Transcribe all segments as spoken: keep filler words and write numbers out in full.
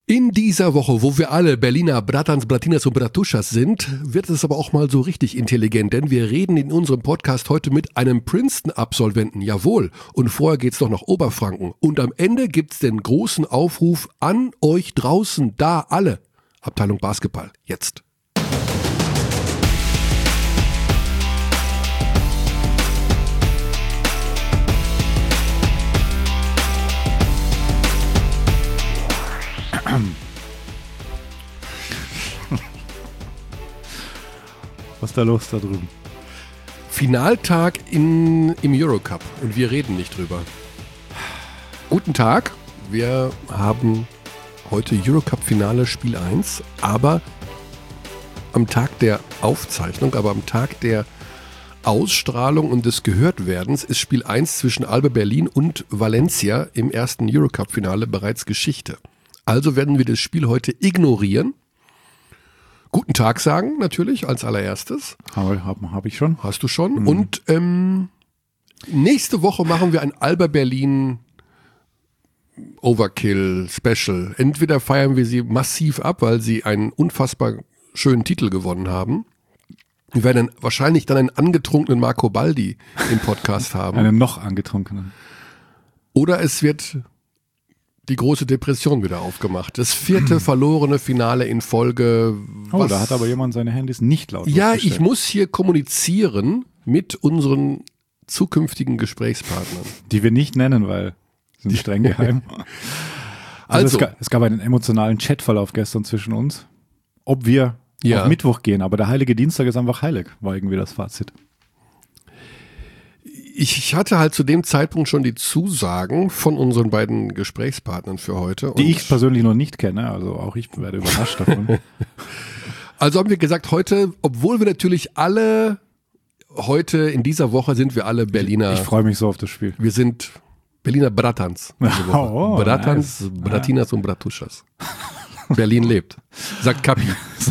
In dieser Woche, wo wir alle Berliner Bratans, Bratinas und Bratuschas sind, wird es aber auch mal so richtig intelligent, denn wir reden in unserem Podcast heute mit einem Princeton-Absolventen, jawohl. Und vorher geht's noch nach Oberfranken. Und am Ende gibt's den großen Aufruf an euch draußen, da alle. Abteilung Basketball, jetzt. Was ist da los da drüben? Finaltag in, im Eurocup und wir reden nicht drüber. Guten Tag, wir haben heute Eurocup-Finale Spiel eins, aber am Tag der Aufzeichnung, aber am Tag der Ausstrahlung und des Gehörtwerdens ist Spiel eins zwischen Alba Berlin und Valencia im ersten Eurocup-Finale bereits Geschichte. Also werden wir das Spiel heute ignorieren. Guten Tag sagen, natürlich, als allererstes. Habe hab, hab ich schon. Hast du schon. Mhm. Und ähm, nächste Woche machen wir ein Alba Berlin Overkill Special. Entweder feiern wir sie massiv ab, weil sie einen unfassbar schönen Titel gewonnen haben. Wir werden wahrscheinlich dann einen angetrunkenen Marco Baldi im Podcast haben. Einen noch angetrunkenen. Oder es wird die große Depression wieder aufgemacht. Das vierte verlorene Finale in Folge. Oh, da hat aber jemand seine Handys nicht laut. Ja, ich muss hier kommunizieren mit unseren zukünftigen Gesprächspartnern. Die wir nicht nennen, weil sie sind streng geheim. Also, also es, gab, es gab einen emotionalen Chatverlauf gestern zwischen uns, ob wir ja auf Mittwoch gehen, aber der heilige Dienstag ist einfach heilig, war irgendwie das Fazit. Ich hatte halt zu dem Zeitpunkt schon die Zusagen von unseren beiden Gesprächspartnern für heute. Die ich persönlich noch nicht kenne, also auch ich werde überrascht davon. Also haben wir gesagt, heute, obwohl wir natürlich alle, heute in dieser Woche sind wir alle Berliner. Ich, ich freue mich so auf das Spiel. Wir sind Berliner Bratans. Oh, Bratans, nice. Bratinas und Bratuschas. Berlin lebt, sagt Kapi.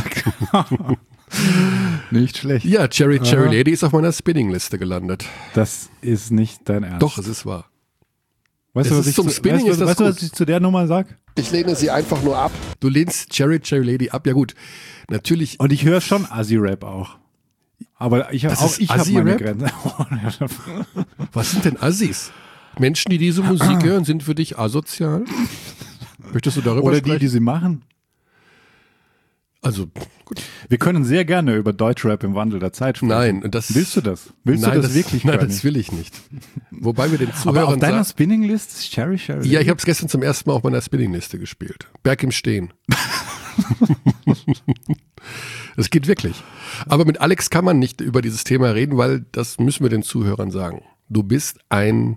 Nicht schlecht. Ja, Cherry Cherry Lady ist auf meiner Spinning-Liste gelandet. Das ist nicht dein Ernst. Doch, es ist wahr. Weißt du, was, ich zu, Spinning weißt, ist das weißt du, was ich zu der Nummer sag? Ich lehne sie einfach nur ab. Du lehnst Cherry Cherry Lady ab, ja gut. Natürlich. Und ich höre schon Assi-Rap auch. Aber ich, auch ich habe meine Grenzen. Was sind denn Assis? Menschen, die diese Musik hören, sind für dich asozial? Möchtest du darüber Oder sprechen? die, die sie machen? Also, gut. Wir können sehr gerne über Deutschrap im Wandel der Zeit sprechen. Nein, das... Willst du das? Willst nein, du das, das wirklich Nein, gar das nicht? will ich nicht. Wobei wir den Zuhörern... Aber auf deiner sa- Spinning-List ist Cherry Cherry? Ja, ich habe es gestern zum ersten Mal auf meiner Spinning-Liste gespielt. Berg im Stehen. Das geht wirklich. Aber mit Alex kann man nicht über dieses Thema reden, weil das müssen wir den Zuhörern sagen. Du bist ein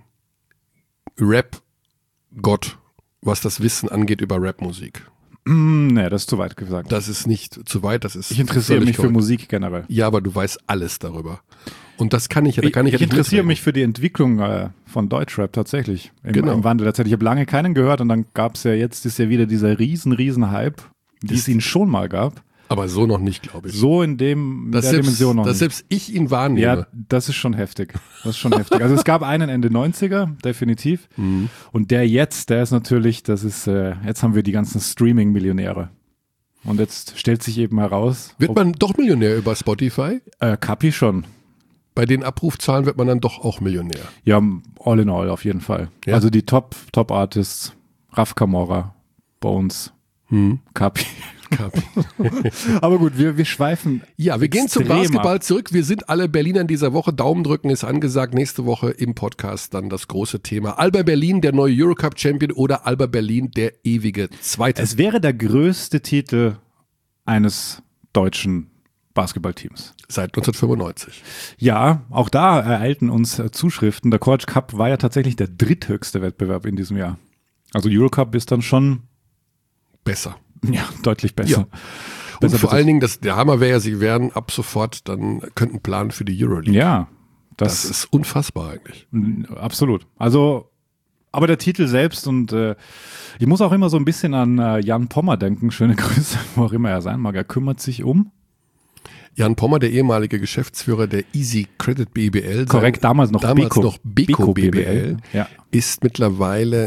Rap-Gott, was das Wissen angeht über Rap-Musik. Mm, nee, das ist zu weit gesagt. Das ist nicht zu weit, das ist Ich interessiere mich für korrekt. Musik generell. Ja, aber du weißt alles darüber. Und das kann ich, da kann ich, ich ja nicht interessiere mitreden. mich für die Entwicklung äh, von Deutschrap tatsächlich im, Genau. im Wandel der Zeit. Ich habe lange keinen gehört und dann gab es ja jetzt, ist ja wieder dieser riesen, riesen Hype, wie es ihn schon mal gab. Aber so noch nicht, glaube ich. So in dem in dass der selbst, Dimension noch dass nicht. selbst ich ihn wahrnehme. Ja, das ist schon heftig. Das ist schon heftig. Also es gab einen Ende neunziger, definitiv. Mhm. Und der jetzt, der ist natürlich, das ist, äh, jetzt haben wir die ganzen Streaming-Millionäre. Und jetzt stellt sich eben heraus. Wird man doch Millionär über Spotify? Äh, Kapi schon. Bei den Abrufzahlen wird man dann doch auch Millionär. Ja, all in all auf jeden Fall. Ja. Also die Top, Top Artists, Raf Camora, Bones, Hm. Kapi. Kapi. Aber gut, wir, wir schweifen. Ja, wir gehen zum extrem Basketball ab. zurück. Wir sind alle Berliner in dieser Woche. Daumen drücken ist angesagt. Nächste Woche im Podcast dann das große Thema. Alba Berlin, der neue Eurocup-Champion, oder Alba Berlin, der ewige Zweite. Es wäre der größte Titel eines deutschen Basketballteams. Seit neunzehnhundertfünfundneunzig. Ja, auch da ereilten uns äh, Zuschriften. Der College Cup war ja tatsächlich der dritthöchste Wettbewerb in diesem Jahr. Also Eurocup ist dann schon Besser. ja, deutlich besser. Ja. Und Besser vor bitte. allen Dingen, das, der Hammer wäre ja, sie wären ab sofort, dann könnten planen für die Euroleague. Ja, Das das, ist unfassbar eigentlich. ist absolut. Also, aber der Titel selbst und äh, ich muss auch immer so ein bisschen an äh, Jan Pommer denken. Schöne Grüße, wo auch immer er sein mag. Er kümmert sich um. Jan Pommer, der ehemalige Geschäftsführer der Easy Credit B B L, Korrekt, damals noch damals Beko, noch Beko B B L, Ja. ist mittlerweile,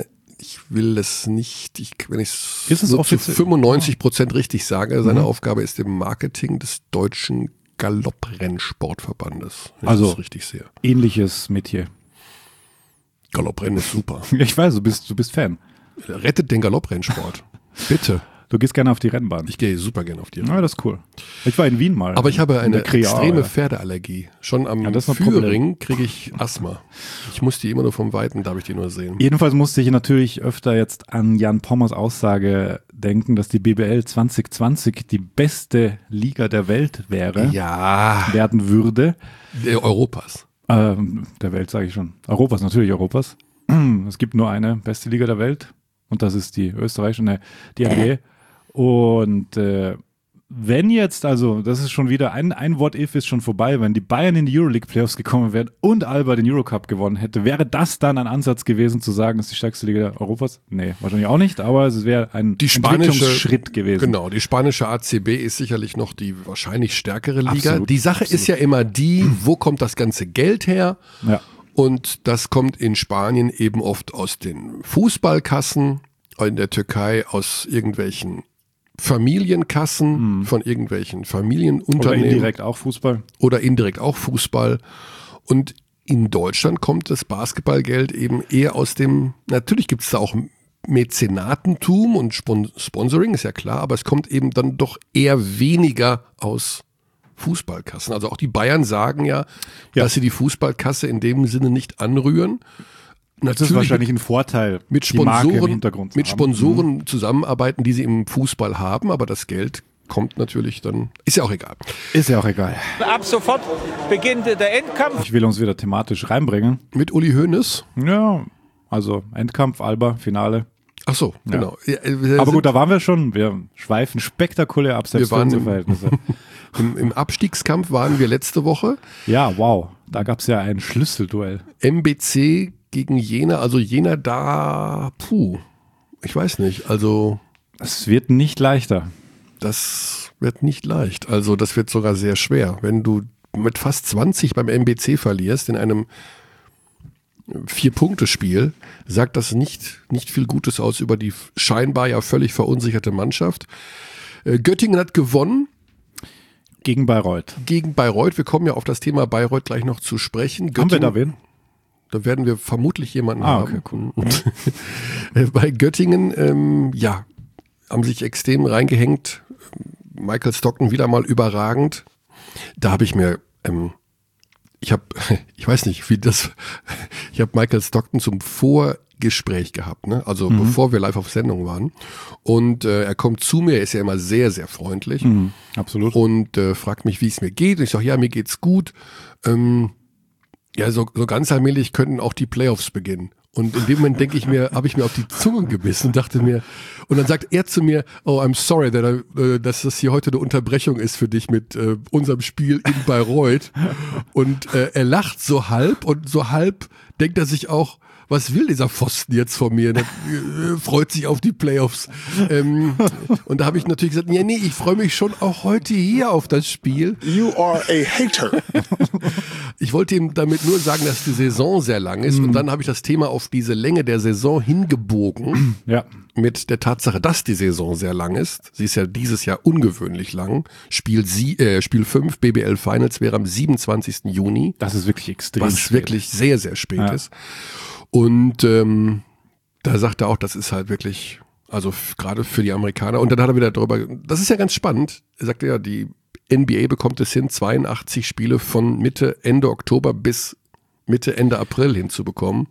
ich will es nicht, ich, wenn ich es nur zu offiziell? fünfundneunzig Prozent richtig sage, seine Mhm. Aufgabe ist im Marketing des deutschen Galopprennsportverbandes. Wenn Also- ich das richtig sehe. Ähnliches Metier. Galopprennen ist super. Ich weiß, du bist, du bist Fan. Rettet den Galopprennsport. Bitte. Du gehst gerne auf die Rennbahn. Ich gehe super gerne auf die Ja, Rennen. das ist cool. Ich war in Wien mal. Aber ich habe In eine der Kreal, extreme ja. Pferdeallergie. Schon am Ja, das ist ein Problem. Führing kriege ich Asthma. Ich muss die immer nur vom Weiten, darf ich die nur sehen. Jedenfalls musste ich natürlich öfter jetzt an Jan Pommers Aussage denken, dass die B B L zwanzig zwanzig die beste Liga der Welt wäre, Ja, werden würde. der Europas. Ähm, der Welt sage ich schon. Europas, natürlich Europas. Es gibt nur eine beste Liga der Welt und das ist die österreichische, die N B A. Und äh, wenn jetzt, also das ist schon wieder, ein, ein What-If ist schon vorbei, wenn die Bayern in die Euroleague-Playoffs gekommen wären und Alba den Eurocup gewonnen hätte, wäre das dann ein Ansatz gewesen zu sagen, es ist die stärkste Liga Europas? Nee, wahrscheinlich auch nicht, aber es wäre ein Die spanische, Entwicklungsschritt gewesen. Genau, die spanische A C B ist sicherlich noch die wahrscheinlich stärkere Liga. Absolut, die Sache absolut. ist ja immer die, wo kommt das ganze Geld her? Ja. Und das kommt in Spanien eben oft aus den Fußballkassen, in der Türkei aus irgendwelchen Familienkassen von irgendwelchen Oder Familienunternehmen indirekt auch Fußball. oder indirekt auch Fußball. Und in Deutschland kommt das Basketballgeld eben eher aus dem, natürlich gibt es da auch Mäzenatentum und Spon- Sponsoring, ist ja klar, aber es kommt eben dann doch eher weniger aus Fußballkassen. Also auch die Bayern sagen ja, Ja. dass sie die Fußballkasse in dem Sinne nicht anrühren. Das ist wahrscheinlich ein Vorteil, mit die Marke im Sponsoren, Hintergrund zu mit haben. Sponsoren zusammenarbeiten, die sie im Fußball haben, aber das Geld kommt natürlich dann, ist ja auch egal. Ist ja auch egal. Ab sofort beginnt der Endkampf. Ich will uns wieder thematisch reinbringen. Mit Uli Hoeneß. Ja, also Endkampf, Alba, Finale. Ach so, genau. Ja, wir Aber sind gut, da waren wir schon. Wir schweifen spektakulär ab, selbst Wir waren für unsere im- Verhältnisse. im, im Abstiegskampf waren wir letzte Woche. Ja, wow. Da gab es ja ein Schlüsselduell. M B C gegen Jena, also Jena da, puh, ich weiß nicht, also Es wird nicht leichter. das wird nicht leicht. Also das wird sogar sehr schwer. Wenn du mit fast zwanzig beim M B C verlierst in einem Vier-Punkte-Spiel, sagt das nicht, nicht viel Gutes aus über die scheinbar ja völlig verunsicherte Mannschaft. Äh, Göttingen hat gewonnen Gegen Bayreuth. gegen Bayreuth. Wir kommen ja auf das Thema Bayreuth gleich noch zu sprechen. Haben wir Göttingen- da wen? Da werden wir vermutlich jemanden Ah, haben. okay, Äh, Bei Göttingen, ähm, ja, haben sich extrem reingehängt. Michael Stockton wieder mal überragend. Da habe ich mir, ähm, ich habe, ich weiß nicht, wie das, ich habe Michael Stockton zum Vorgespräch gehabt, ne? Also Mhm. bevor wir live auf Sendung waren. Und äh, er kommt zu mir, er ist ja immer sehr, sehr freundlich Mhm, absolut. und äh, fragt mich, wie es mir geht. Und ich sage, ja, mir geht's gut. Ähm, ja, so, so ganz allmählich könnten auch die Playoffs beginnen. Und in dem Moment denke ich mir, habe ich mir auf die Zunge gebissen und dachte mir, und dann sagt er zu mir, oh, I'm sorry, that I, äh, dass das hier heute eine Unterbrechung ist für dich mit äh, unserem Spiel in Bayreuth. Und äh, er lacht so halb und so halb denkt er sich auch, was will dieser Pfosten jetzt von mir? Der äh, freut sich auf die Playoffs. Ähm, und da habe ich natürlich gesagt, ja, nee, ich freue mich schon auch heute hier auf das Spiel. You are a hater. Ich wollte ihm damit nur sagen, dass die Saison sehr lang ist. Und dann habe ich das Thema auf diese Länge der Saison hingebogen. Ja. Mit der Tatsache, dass die Saison sehr lang ist. Sie ist ja dieses Jahr ungewöhnlich lang. Spiel, sie, äh, Spiel fünf B B L Finals wäre am siebenundzwanzigsten Juni. Das ist wirklich extrem Was spät. wirklich sehr, sehr spät Ja. ist. Und ähm, da sagt er auch, das ist halt wirklich, also f- gerade für die Amerikaner. Und dann hat er wieder darüber, das ist ja ganz spannend. Er sagte ja, die N B A bekommt es hin, zweiundachtzig Spiele von Mitte, Ende Oktober bis Mitte, Ende April hinzubekommen.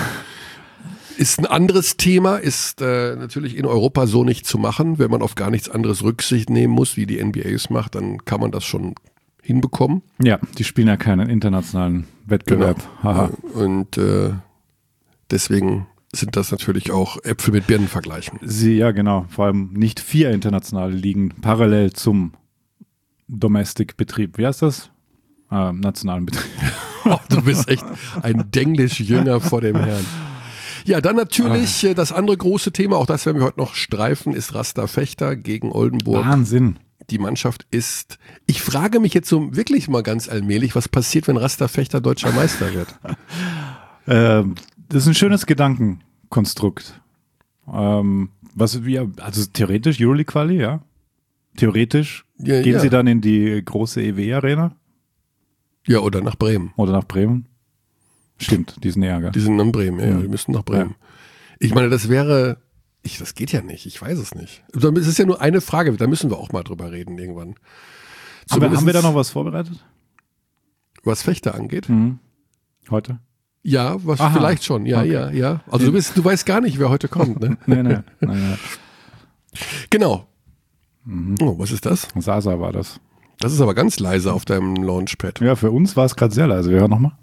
Ist ein anderes Thema, ist äh, natürlich in Europa so nicht zu machen. Wenn man auf gar nichts anderes Rücksicht nehmen muss, wie die N B A es macht, dann kann man das schon hinbekommen. Ja, die spielen ja keinen internationalen Wettbewerb. Haha. Und äh, deswegen sind das natürlich auch Äpfel mit Birnen vergleichen. Sie, ja genau, vor allem nicht vier internationale Ligen parallel zum Domestic-Betrieb. Wie heißt das? Ähm, nationalen Betrieb. Oh, du bist echt ein Denglisch-Jünger vor dem Herrn. Ja, dann natürlich äh, das andere große Thema, auch das werden wir heute noch streifen, ist Rasta Fechter gegen Oldenburg. Wahnsinn. Die Mannschaft ist, ich frage mich jetzt so wirklich mal ganz allmählich, was passiert, wenn Rasta Fechter deutscher Meister wird? Ähm, das ist ein schönes Gedankenkonstrukt. Ähm, was wir, also theoretisch Euroleague-Quali, ja. Theoretisch ja, gehen ja. sie dann in die große E W-Arena. Ja, oder nach Bremen. Oder nach Bremen. Stimmt, die sind näher, gell? Die sind in Bremen, ja, Mhm. die müssen nach Bremen. Ja. Ich meine, das wäre, ich, das geht ja nicht, ich weiß es nicht. Es ist ja nur eine Frage, da müssen wir auch mal drüber reden irgendwann. Haben wir, haben wir da noch was vorbereitet? Was Fechter angeht? Mhm. Heute? Ja, was Aha. vielleicht schon, ja, Okay. ja, ja. Also du, bist, du weißt gar nicht, wer heute kommt, ne? nee, nee, nee, nee. Genau. Mhm. Oh, was ist das? Sasa war das. Das ist aber ganz leise auf deinem Launchpad. Ja, für uns war es gerade sehr leise. Wir hören nochmal.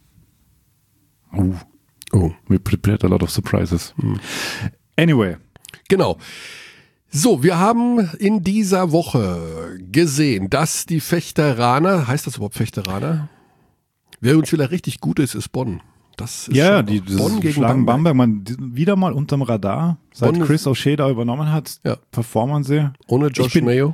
Oh. Oh. We prepared a lot of surprises. Mhm. Anyway. Genau. So, wir haben in dieser Woche gesehen, dass die Fechteraner, heißt das überhaupt Fechteraner? Wer uns wieder richtig gut ist, ist Bonn. Das ist ja, schon die Bonn gegen schlagen Bamberg. Bamberg. Man, die, wieder mal unterm Radar. Seit Bonn Chris O'Shea da übernommen hat, ja. performen sie. Ohne Josh Ich bin- Mayo.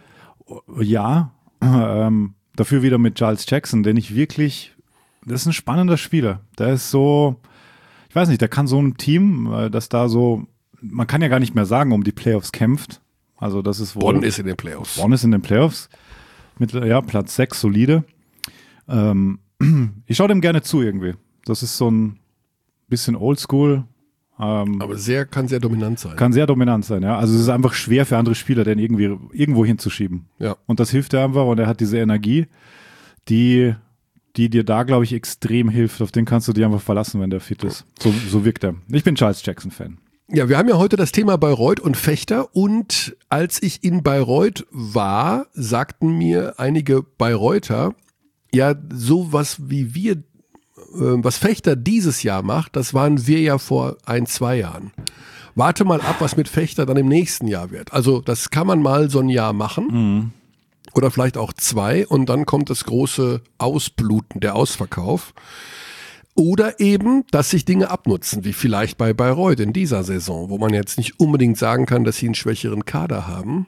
Ja, ähm, dafür wieder mit Giles Jackson, den ich wirklich, das ist ein spannender Spieler. Der ist so, ich weiß nicht, der kann so ein Team, äh, das da so, man kann ja gar nicht mehr sagen, um die Playoffs kämpft. Also das ist wohl, Bonn ist in den Playoffs. Bonn ist in den Playoffs. Mit, ja, Platz sechs, solide. Ähm, ich schaue dem gerne zu irgendwie. Das ist so ein bisschen oldschool. Ähm, Aber sehr, kann sehr dominant sein. kann sehr dominant sein, ja. Also es ist einfach schwer für andere Spieler, den irgendwie irgendwo hinzuschieben. Ja. Und das hilft er einfach und er hat diese Energie, die, die dir da, glaube ich, extrem hilft. Auf den kannst du dich einfach verlassen, wenn der fit ist. So, so wirkt er. Ich bin Charles Jackson-Fan. Ja, wir haben ja heute das Thema Bayreuth und Fechter und als ich in Bayreuth war, sagten mir einige Bayreuther, ja, sowas wie wir, äh, was Fechter dieses Jahr macht, das waren wir ja vor ein, zwei Jahren. Warte mal ab, was mit Fechter dann im nächsten Jahr wird. Also das kann man mal so ein Jahr machen Mhm. oder vielleicht auch zwei und dann kommt das große Ausbluten, der Ausverkauf. Oder eben, dass sich Dinge abnutzen, wie vielleicht bei Bayreuth in dieser Saison, wo man jetzt nicht unbedingt sagen kann, dass sie einen schwächeren Kader haben.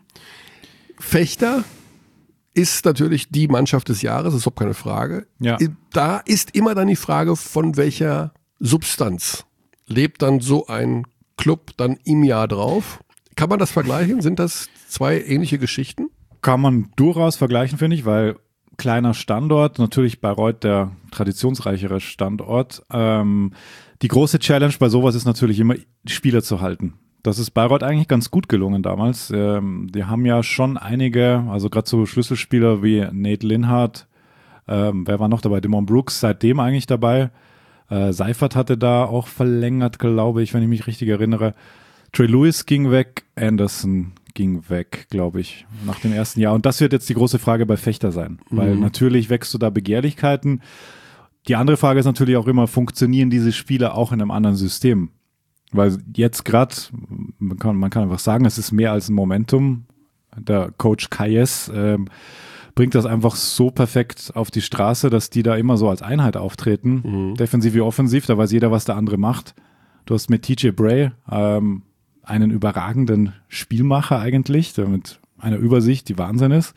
Fechter ist natürlich die Mannschaft des Jahres, ist überhaupt keine Frage. Ja. Da ist immer dann die Frage, von welcher Substanz lebt dann so ein Club dann im Jahr drauf. Kann man das vergleichen? Sind das zwei ähnliche Geschichten? Kann man durchaus vergleichen, finde ich, weil kleiner Standort, natürlich Bayreuth der traditionsreichere Standort. Ähm, die große Challenge bei sowas ist natürlich immer, Spieler zu halten. Das ist Bayreuth eigentlich ganz gut gelungen damals. Ähm, die haben ja schon einige, also gerade so Schlüsselspieler wie Nate Linhardt, ähm, wer war noch dabei? Demon Brooks, seitdem eigentlich dabei. Äh, Seifert hatte da auch verlängert, glaube ich, wenn ich mich richtig erinnere. Trey Lewis ging weg, Anderson ging weg, glaube ich, nach dem ersten Jahr. Und das wird jetzt die große Frage bei Fechter sein, weil Mhm. natürlich wächst du da Begehrlichkeiten. Die andere Frage ist natürlich auch immer, funktionieren diese Spiele auch in einem anderen System? Weil jetzt gerade, man kann, man kann einfach sagen, es ist mehr als ein Momentum. Der Coach Kayes ähm, bringt das einfach so perfekt auf die Straße, dass die da immer so als Einheit auftreten. Mhm. Defensiv wie offensiv, da weiß jeder, was der andere macht. Du hast mit T J Bray ähm, einen überragenden Spielmacher eigentlich, der mit einer Übersicht, die Wahnsinn ist.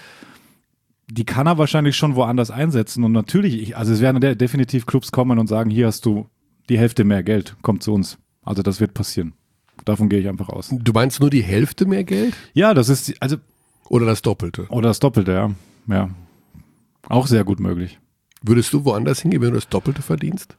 Die kann er wahrscheinlich schon woanders einsetzen und natürlich, ich, also es werden de- definitiv Clubs kommen und sagen, hier hast du die Hälfte mehr Geld, kommt zu uns. Also das wird passieren. Davon gehe ich einfach aus. Du meinst nur die Hälfte mehr Geld? Ja, das ist, die- also, Oder das Doppelte? oder das Doppelte, ja. Ja. Auch sehr gut möglich. Würdest du woanders hingehen, wenn du das Doppelte verdienst?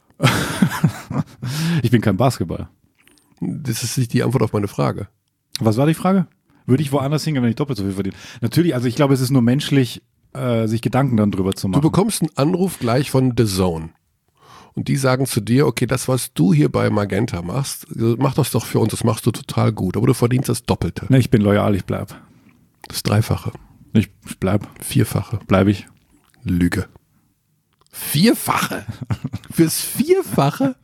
Ich bin kein Basketball. Das ist nicht die Antwort auf meine Frage. Was war die Frage? Würde ich woanders hingehen, wenn ich doppelt so viel verdiene? Natürlich, also ich glaube, es ist nur menschlich, äh, sich Gedanken dann drüber zu Du machen. bekommst einen Anruf gleich von The Zone. Und die sagen zu dir, okay, das, was du hier bei Magenta machst, mach das doch für uns, das machst du total gut. Aber du verdienst das Doppelte. Ne, ich bin loyal, ich bleib. Das Dreifache. Ich, ich bleib. Vierfache. Bleib ich. Lüge. Vierfache? Fürs Vierfache?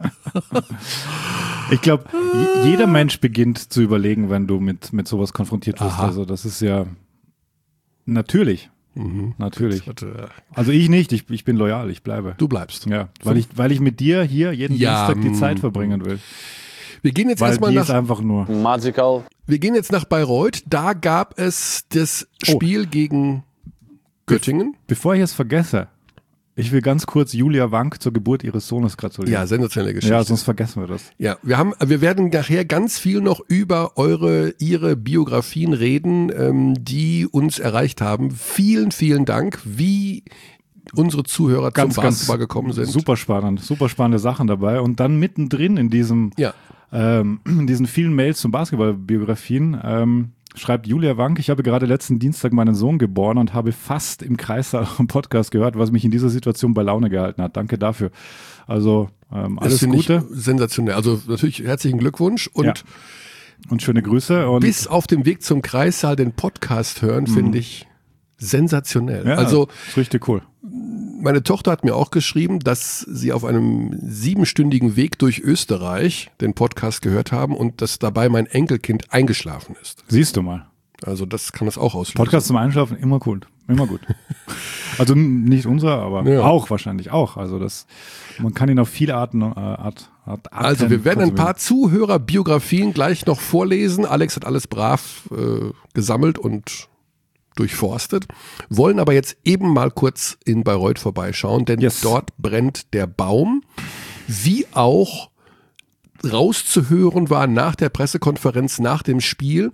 Ich glaube, jeder Mensch beginnt zu überlegen, wenn du mit, mit sowas konfrontiert wirst. Aha. Also das ist ja natürlich. Mhm. Natürlich. Warte, Also ich nicht, ich, ich bin loyal, ich bleibe. du bleibst. Ja, weil ich, weil ich mit dir hier jeden Ja, Dienstag die mm. Zeit verbringen will. Wir gehen jetzt Weil erstmal die ist nach, einfach nur. Magical. wir gehen jetzt nach Bayreuth. Da gab es das Spiel gegen Göttingen. Bevor ich es vergesse, Ich will ganz kurz Julia Wank zur Geburt ihres Sohnes gratulieren. Ja, sensationelle Geschichte. Ja, sonst vergessen wir das. Ja, wir haben, wir werden nachher ganz viel noch über eure, ihre Biografien reden, ähm, die uns erreicht haben. Vielen, vielen Dank, wie unsere Zuhörer ganz, zum Basketball gekommen sind. Super spannend, super spannende Sachen dabei. Und dann mittendrin in diesem, ja. ähm, in diesen vielen Mails zum Basketball-Biografien, ähm, schreibt Julia Wank, ich habe gerade letzten Dienstag meinen Sohn geboren und habe fast im Kreissaal am Podcast gehört, was mich in dieser Situation bei Laune gehalten hat. Danke dafür. Also ähm, alles das Gute. Ich sensationell. Also natürlich herzlichen Glückwunsch und, ja. und schöne Grüße. Und bis auf dem Weg zum Kreissaal den Podcast hören, mhm. finde ich sensationell. Ja, also ist richtig cool. Meine Tochter hat mir auch geschrieben, dass sie auf einem siebenstündigen Weg durch Österreich den Podcast gehört haben und dass dabei mein Enkelkind eingeschlafen ist. Siehst du mal. Also das kann das auch auslösen. Podcast zum Einschlafen, immer cool. Immer gut. Also nicht unser, aber ja. auch wahrscheinlich auch. Also das, man kann ihn auf viele Arten, äh, Art, Art, Arten Also wir werden ein paar Zuhörerbiografien gleich noch vorlesen. Alex hat alles brav äh, gesammelt und durchforstet, wollen aber jetzt eben mal kurz in Bayreuth vorbeischauen, denn yes. dort brennt der Baum, wie auch rauszuhören war nach der Pressekonferenz, nach dem Spiel,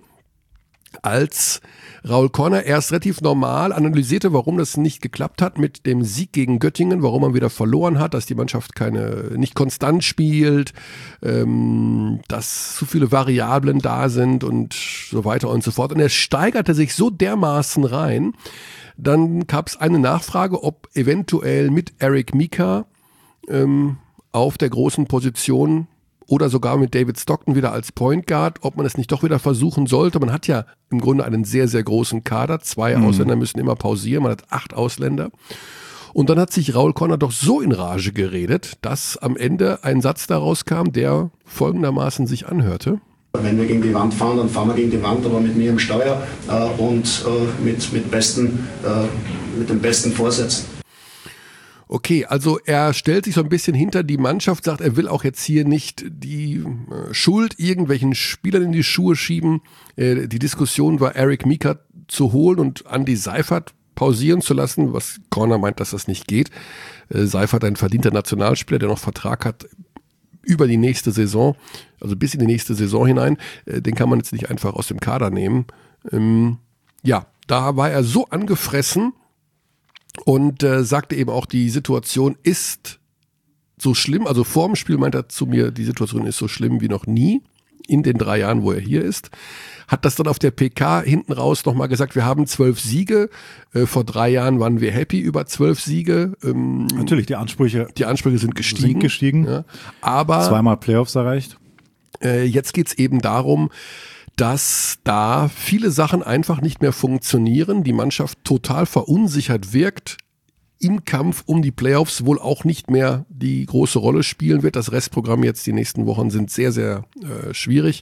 als Raul Corner erst relativ normal analysierte, warum das nicht geklappt hat mit dem Sieg gegen Göttingen, warum man wieder verloren hat, dass die Mannschaft keine nicht konstant spielt, ähm, dass zu viele Variablen da sind und so weiter und so fort. Und er steigerte sich so dermaßen rein, dann gab es eine Nachfrage, ob eventuell mit Eric Mika ähm, auf der großen Position oder sogar mit David Stockton wieder als Point Guard, ob man es nicht doch wieder versuchen sollte. Man hat ja im Grunde einen sehr, sehr großen Kader. Zwei mhm. Ausländer müssen immer pausieren. Man hat acht Ausländer. Und dann hat sich Raul Corner doch so in Rage geredet, dass am Ende ein Satz daraus kam, der folgendermaßen sich anhörte. Wenn wir gegen die Wand fahren, dann fahren wir gegen die Wand, aber mit mir im Steuer äh, und äh, mit, mit, besten, äh, mit den besten Vorsätzen. Okay, also er stellt sich so ein bisschen hinter die Mannschaft, sagt, er will auch jetzt hier nicht die äh, Schuld irgendwelchen Spielern in die Schuhe schieben. Äh, die Diskussion war, Eric Mika zu holen und Andy Seifert pausieren zu lassen, was Corner meint, dass das nicht geht. Äh, Seifert, ein verdienter Nationalspieler, der noch Vertrag hat über die nächste Saison, also bis in die nächste Saison hinein. Äh, den kann man jetzt nicht einfach aus dem Kader nehmen. Ähm, ja, da war er so angefressen, und äh, sagte eben auch, die Situation ist so schlimm, also vor dem Spiel meint er zu mir, die Situation ist so schlimm wie noch nie in den drei Jahren, wo er hier ist. Hat das dann auf der P K hinten raus nochmal gesagt, wir haben zwölf Siege, äh, vor drei Jahren waren wir happy über zwölf Siege. Ähm, Natürlich, die Ansprüche, die Ansprüche sind gestiegen. Sind gestiegen. Ja, aber zweimal Playoffs erreicht. Äh, jetzt geht's eben darum, dass da viele Sachen einfach nicht mehr funktionieren, die Mannschaft total verunsichert wirkt, im Kampf um die Playoffs wohl auch nicht mehr die große Rolle spielen wird. Das Restprogramm jetzt die nächsten Wochen sind sehr, sehr äh, schwierig.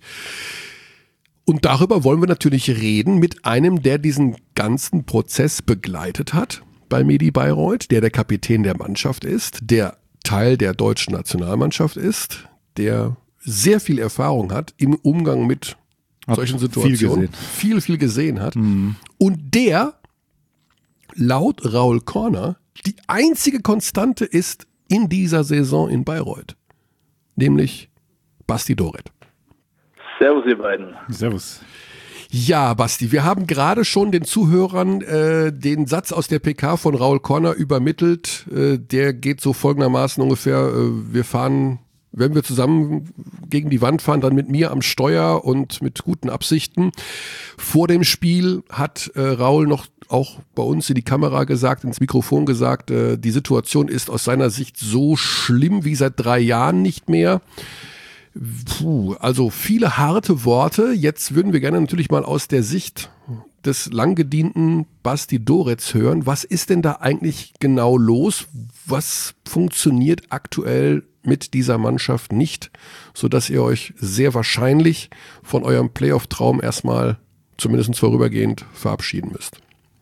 Und darüber wollen wir natürlich reden mit einem, der diesen ganzen Prozess begleitet hat bei Medi Bayreuth, der der Kapitän der Mannschaft ist, der Teil der deutschen Nationalmannschaft ist, der sehr viel Erfahrung hat im Umgang mit solchen Situationen, viel, viel, viel gesehen hat. Mhm. Und der, laut Raul Corner, die einzige Konstante ist in dieser Saison in Bayreuth. Nämlich Basti Doret. Servus, ihr beiden. Servus. Ja, Basti, wir haben gerade schon den Zuhörern äh, den Satz aus der P K von Raul Corner übermittelt. Äh, der geht so folgendermaßen ungefähr, äh, wir fahren... Wenn wir zusammen gegen die Wand fahren, dann mit mir am Steuer und mit guten Absichten. Vor dem Spiel hat äh, Raul noch auch bei uns in die Kamera gesagt, ins Mikrofon gesagt, äh, die Situation ist aus seiner Sicht so schlimm wie seit drei Jahren nicht mehr. Puh, also viele harte Worte. Jetzt würden wir gerne natürlich mal aus der Sicht des langgedienten Basti Dorets hören. Was ist denn da eigentlich genau los? Was funktioniert aktuell mit dieser Mannschaft nicht, sodass ihr euch sehr wahrscheinlich von eurem Playoff-Traum erstmal zumindest vorübergehend verabschieden müsst?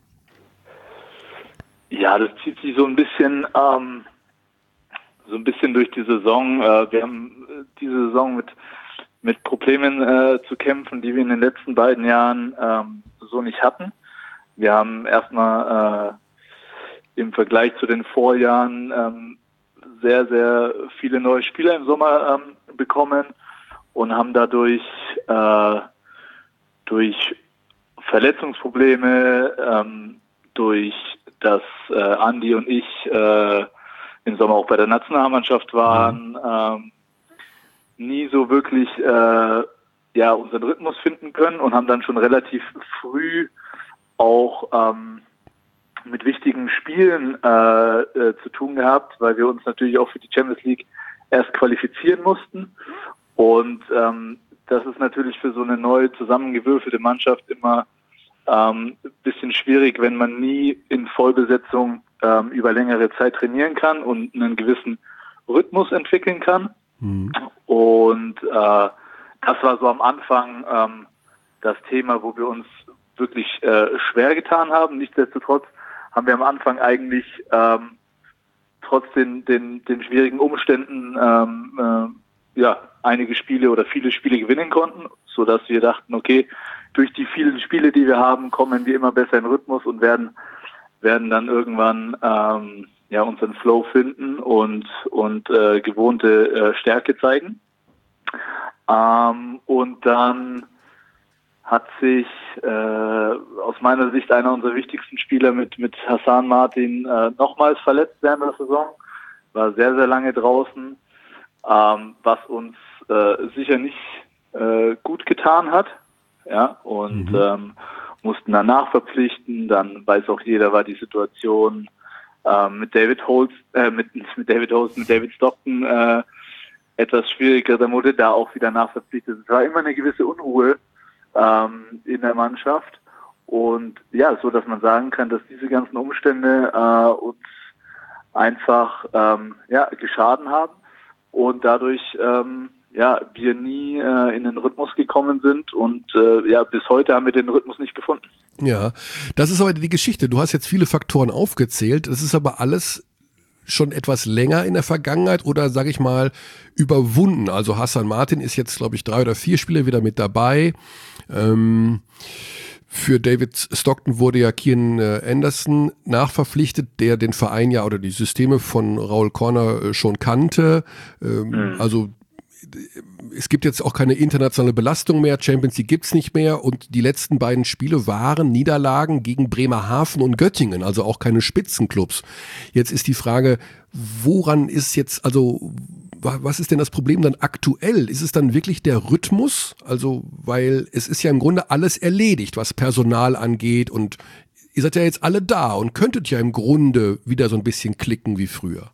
Ja, das zieht sich so ein bisschen ähm, so ein bisschen durch die Saison. Äh, wir haben diese Saison mit mit Problemen äh, zu kämpfen, die wir in den letzten beiden Jahren ähm, so nicht hatten. Wir haben erstmal äh, im Vergleich zu den Vorjahren ähm, sehr, sehr viele neue Spieler im Sommer ähm, bekommen und haben dadurch äh, durch Verletzungsprobleme, ähm, durch das äh, Andi und ich äh, im Sommer auch bei der Nationalmannschaft waren, mhm. ähm, nie so wirklich äh, ja unseren Rhythmus finden können und haben dann schon relativ früh auch ähm, mit wichtigen Spielen äh, äh, zu tun gehabt, weil wir uns natürlich auch für die Champions League erst qualifizieren mussten. Und ähm, das ist natürlich für so eine neu zusammengewürfelte Mannschaft immer ähm, ein bisschen schwierig, wenn man nie in Vollbesetzung ähm, über längere Zeit trainieren kann und einen gewissen Rhythmus entwickeln kann. Mhm. Und äh, das war so am Anfang ähm, das Thema, wo wir uns wirklich äh, schwer getan haben. Nichtsdestotrotz haben wir am Anfang eigentlich ähm, trotz den, den, den schwierigen Umständen ähm, äh, ja, einige Spiele oder viele Spiele gewinnen konnten, sodass wir dachten, okay, durch die vielen Spiele, die wir haben, kommen wir immer besser in Rhythmus und werden, werden dann irgendwann ähm, ja, unseren Flow finden und, und äh, gewohnte äh, Stärke zeigen. Ähm, und dann hat sich äh, aus meiner Sicht einer unserer wichtigsten Spieler mit, mit Hassan Martin äh, nochmals verletzt während der Saison. War sehr, sehr lange draußen, ähm, was uns äh, sicher nicht äh, gut getan hat. Ja, und mhm. ähm, mussten danach verpflichten. Dann weiß auch jeder, war die Situation ähm, mit David Holst, äh, mit, mit David Holst, mit David Stockton äh, etwas schwieriger. Da wurde da auch wieder nachverpflichtet. Es war immer eine gewisse Unruhe in der Mannschaft und ja, so dass man sagen kann, dass diese ganzen Umstände äh, uns einfach ähm, ja, geschaden haben und dadurch ähm, ja, wir nie äh, in den Rhythmus gekommen sind und äh, ja, bis heute haben wir den Rhythmus nicht gefunden. Ja, das ist aber die Geschichte. Du hast jetzt viele Faktoren aufgezählt, das ist aber alles schon etwas länger in der Vergangenheit oder, sage ich mal, überwunden. Also Hassan Martin ist jetzt, glaube ich, drei oder vier Spiele wieder mit dabei. Ähm, für David Stockton wurde ja Kian Anderson nachverpflichtet, der den Verein ja oder die Systeme von Raul Corner schon kannte. Ähm, mhm. Also es gibt jetzt auch keine internationale Belastung mehr, Champions League gibt's nicht mehr und die letzten beiden Spiele waren Niederlagen gegen Bremerhaven und Göttingen, also auch keine Spitzenclubs. Jetzt ist die Frage, woran ist jetzt, also was ist denn das Problem dann aktuell? Ist es dann wirklich der Rhythmus? Also, weil es ist ja im Grunde alles erledigt, was Personal angeht und ihr seid ja jetzt alle da und könntet ja im Grunde wieder so ein bisschen klicken wie früher.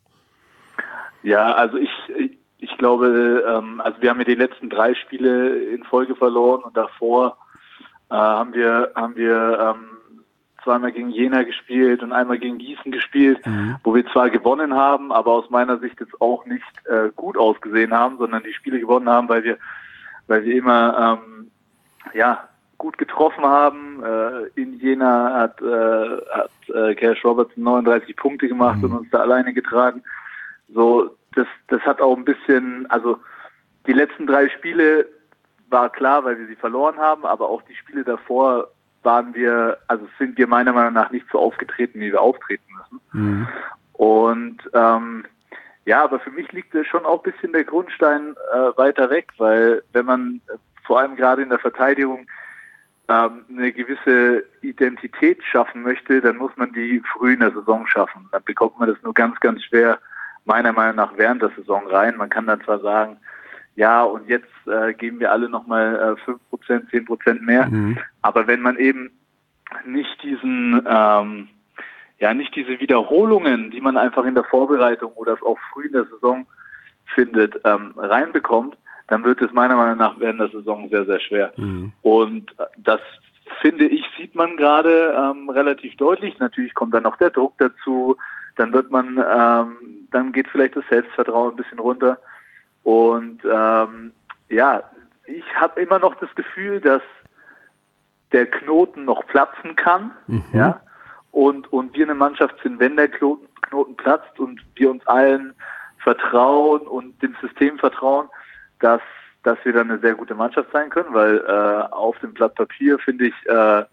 Ja, also ich, ich glaube, ähm, also wir haben ja die letzten drei Spiele in Folge verloren und davor äh, haben wir, haben wir ähm, zweimal gegen Jena gespielt und einmal gegen Gießen gespielt, mhm. wo wir zwar gewonnen haben, aber aus meiner Sicht jetzt auch nicht äh, gut ausgesehen haben, sondern die Spiele gewonnen haben, weil wir, weil wir immer ähm, ja gut getroffen haben. Äh, in Jena hat, äh, hat äh, Cash Robertson neununddreißig Punkte gemacht mhm. und uns da alleine getragen. So, das, das hat auch ein bisschen, also die letzten drei Spiele war klar, weil wir sie verloren haben, aber auch die Spiele davor waren wir, also sind wir meiner Meinung nach nicht so aufgetreten, wie wir auftreten müssen. Mhm. Und ähm, ja, aber für mich liegt es schon auch ein bisschen der Grundstein äh, weiter weg, weil wenn man äh, vor allem gerade in der Verteidigung ähm, eine gewisse Identität schaffen möchte, dann muss man die früh in der Saison schaffen. Dann bekommt man das nur ganz, ganz schwer, meiner Meinung nach, während der Saison rein. Man kann dann zwar sagen, ja, und jetzt äh, geben wir alle nochmal äh, fünf Prozent, zehn Prozent mehr. Mhm. Aber wenn man eben nicht diesen, ähm, ja, nicht diese Wiederholungen, die man einfach in der Vorbereitung oder auch früh in der Saison findet, ähm, reinbekommt, dann wird es meiner Meinung nach während der Saison sehr, sehr schwer. Mhm. Und das, finde ich, sieht man gerade ähm, relativ deutlich. Natürlich kommt dann noch der Druck dazu. Dann wird man, ähm, dann geht vielleicht das Selbstvertrauen ein bisschen runter. Und ähm, ja, ich habe immer noch das Gefühl, dass der Knoten noch platzen kann, mhm. ja, und und wir eine Mannschaft sind, wenn der Knoten, Knoten platzt und wir uns allen vertrauen und dem System vertrauen, dass dass wir dann eine sehr gute Mannschaft sein können, weil äh, auf dem Blatt Papier finde ich äh,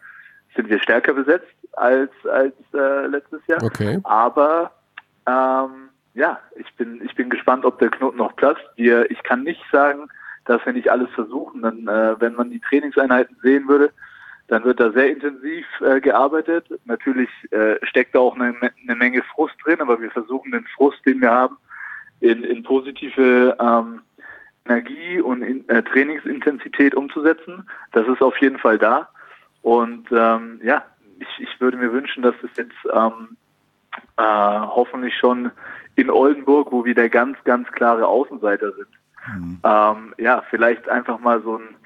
sind wir stärker besetzt als als äh, letztes Jahr. Okay. Aber ähm, ja, ich bin ich bin gespannt, ob der Knoten noch platzt. Wir, ich kann nicht sagen, dass wir nicht alles versuchen. Dann, äh, wenn man die Trainingseinheiten sehen würde, dann wird da sehr intensiv äh, gearbeitet. Natürlich äh, steckt da auch eine, eine Menge Frust drin, aber wir versuchen den Frust, den wir haben, in, in positive ähm, Energie und in, äh, Trainingsintensität umzusetzen. Das ist auf jeden Fall da. Und ähm, ja, ich, ich würde mir wünschen, dass es jetzt ähm, äh, hoffentlich schon in Oldenburg, wo wir der ganz, ganz klare Außenseiter sind, mhm. ähm, ja, vielleicht einfach mal so ein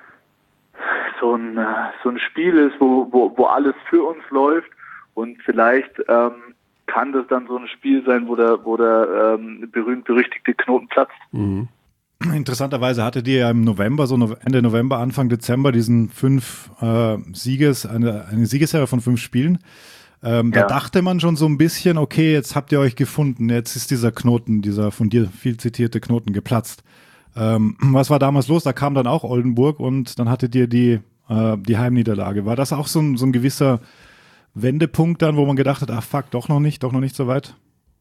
so ein so ein Spiel ist, wo, wo, wo alles für uns läuft und vielleicht ähm, kann das dann so ein Spiel sein, wo der, wo der ähm, berühmt-berüchtigte Knoten platzt. Mhm. Interessanterweise hattet ihr ja im November, so Ende November, Anfang Dezember diesen fünf äh, Sieges, eine, eine Siegesserie von fünf Spielen. Ähm, ja. Da dachte man schon so ein bisschen, okay, jetzt habt ihr euch gefunden, jetzt ist dieser Knoten, dieser von dir viel zitierte Knoten geplatzt. Ähm, was war damals los? Da kam dann auch Oldenburg und dann hattet ihr die, äh, die Heimniederlage. War das auch so ein, so ein gewisser Wendepunkt dann, wo man gedacht hat, ach fuck, doch noch nicht, doch noch nicht so weit?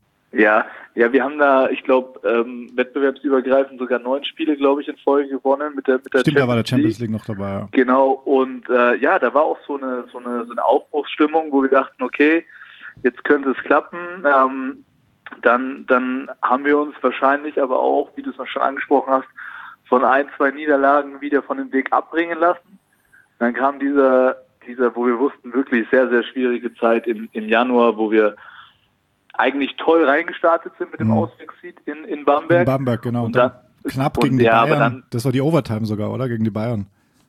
Ja, ja, wir haben da, ich glaube, ähm, wettbewerbsübergreifend sogar neun Spiele, glaube ich, in Folge gewonnen mit der mit der Stimmt, da war der Champions League noch dabei. Ja. Genau, und äh, ja, da war auch so eine so eine so eine Aufbruchsstimmung, wo wir dachten, okay, jetzt könnte es klappen. Ähm, dann dann haben wir uns wahrscheinlich aber auch, wie du es schon angesprochen hast, von ein, zwei Niederlagen wieder von dem Weg abbringen lassen. Dann kam dieser dieser, wo wir wussten, wirklich sehr, sehr schwierige Zeit im, im Januar, wo wir eigentlich toll reingestartet sind mit dem mhm. Auswärtssieg in, in Bamberg. In Bamberg, genau. Und dann, dann knapp und, gegen die ja, Bayern. Dann, das war die Overtime sogar, oder? Gegen die Bayern.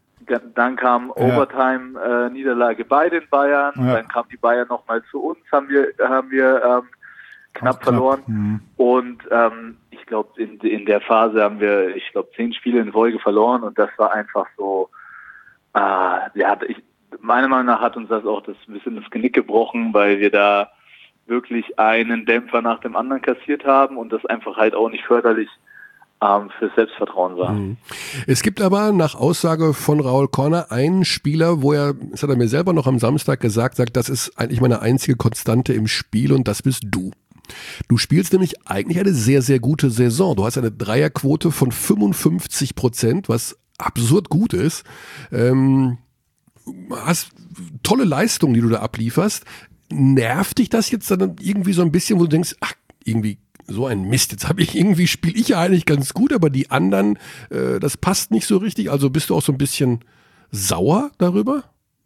Dann kam Overtime-Niederlage äh, bei den Bayern. Ja. Dann kam die Bayern nochmal zu uns, haben wir, haben wir ähm, knapp Auch verloren. Knapp. Mhm. Und ähm, ich glaube, in, in der Phase haben wir, ich glaube, zehn Spiele in Folge verloren. Und das war einfach so, äh, ja, ich, meiner Meinung nach hat uns das auch das ein bisschen das Genick gebrochen, weil wir da wirklich einen Dämpfer nach dem anderen kassiert haben und das einfach halt auch nicht förderlich ähm, für Selbstvertrauen war. Mhm. Es gibt aber nach Aussage von Raul Corner einen Spieler, wo er, das hat er mir selber noch am Samstag gesagt, sagt, das ist eigentlich meine einzige Konstante im Spiel und das bist du. Du spielst nämlich eigentlich eine sehr, sehr gute Saison. Du hast eine Dreierquote von fünfundfünfzig Prozent, was absurd gut ist. Ähm, hast tolle Leistungen, die du da ablieferst. Nervt dich das jetzt dann irgendwie so ein bisschen, wo du denkst, ach, irgendwie so ein Mist, jetzt habe ich irgendwie, spiele ich ja eigentlich ganz gut, aber die anderen, äh, das passt nicht so richtig. Also bist du auch so ein bisschen sauer darüber?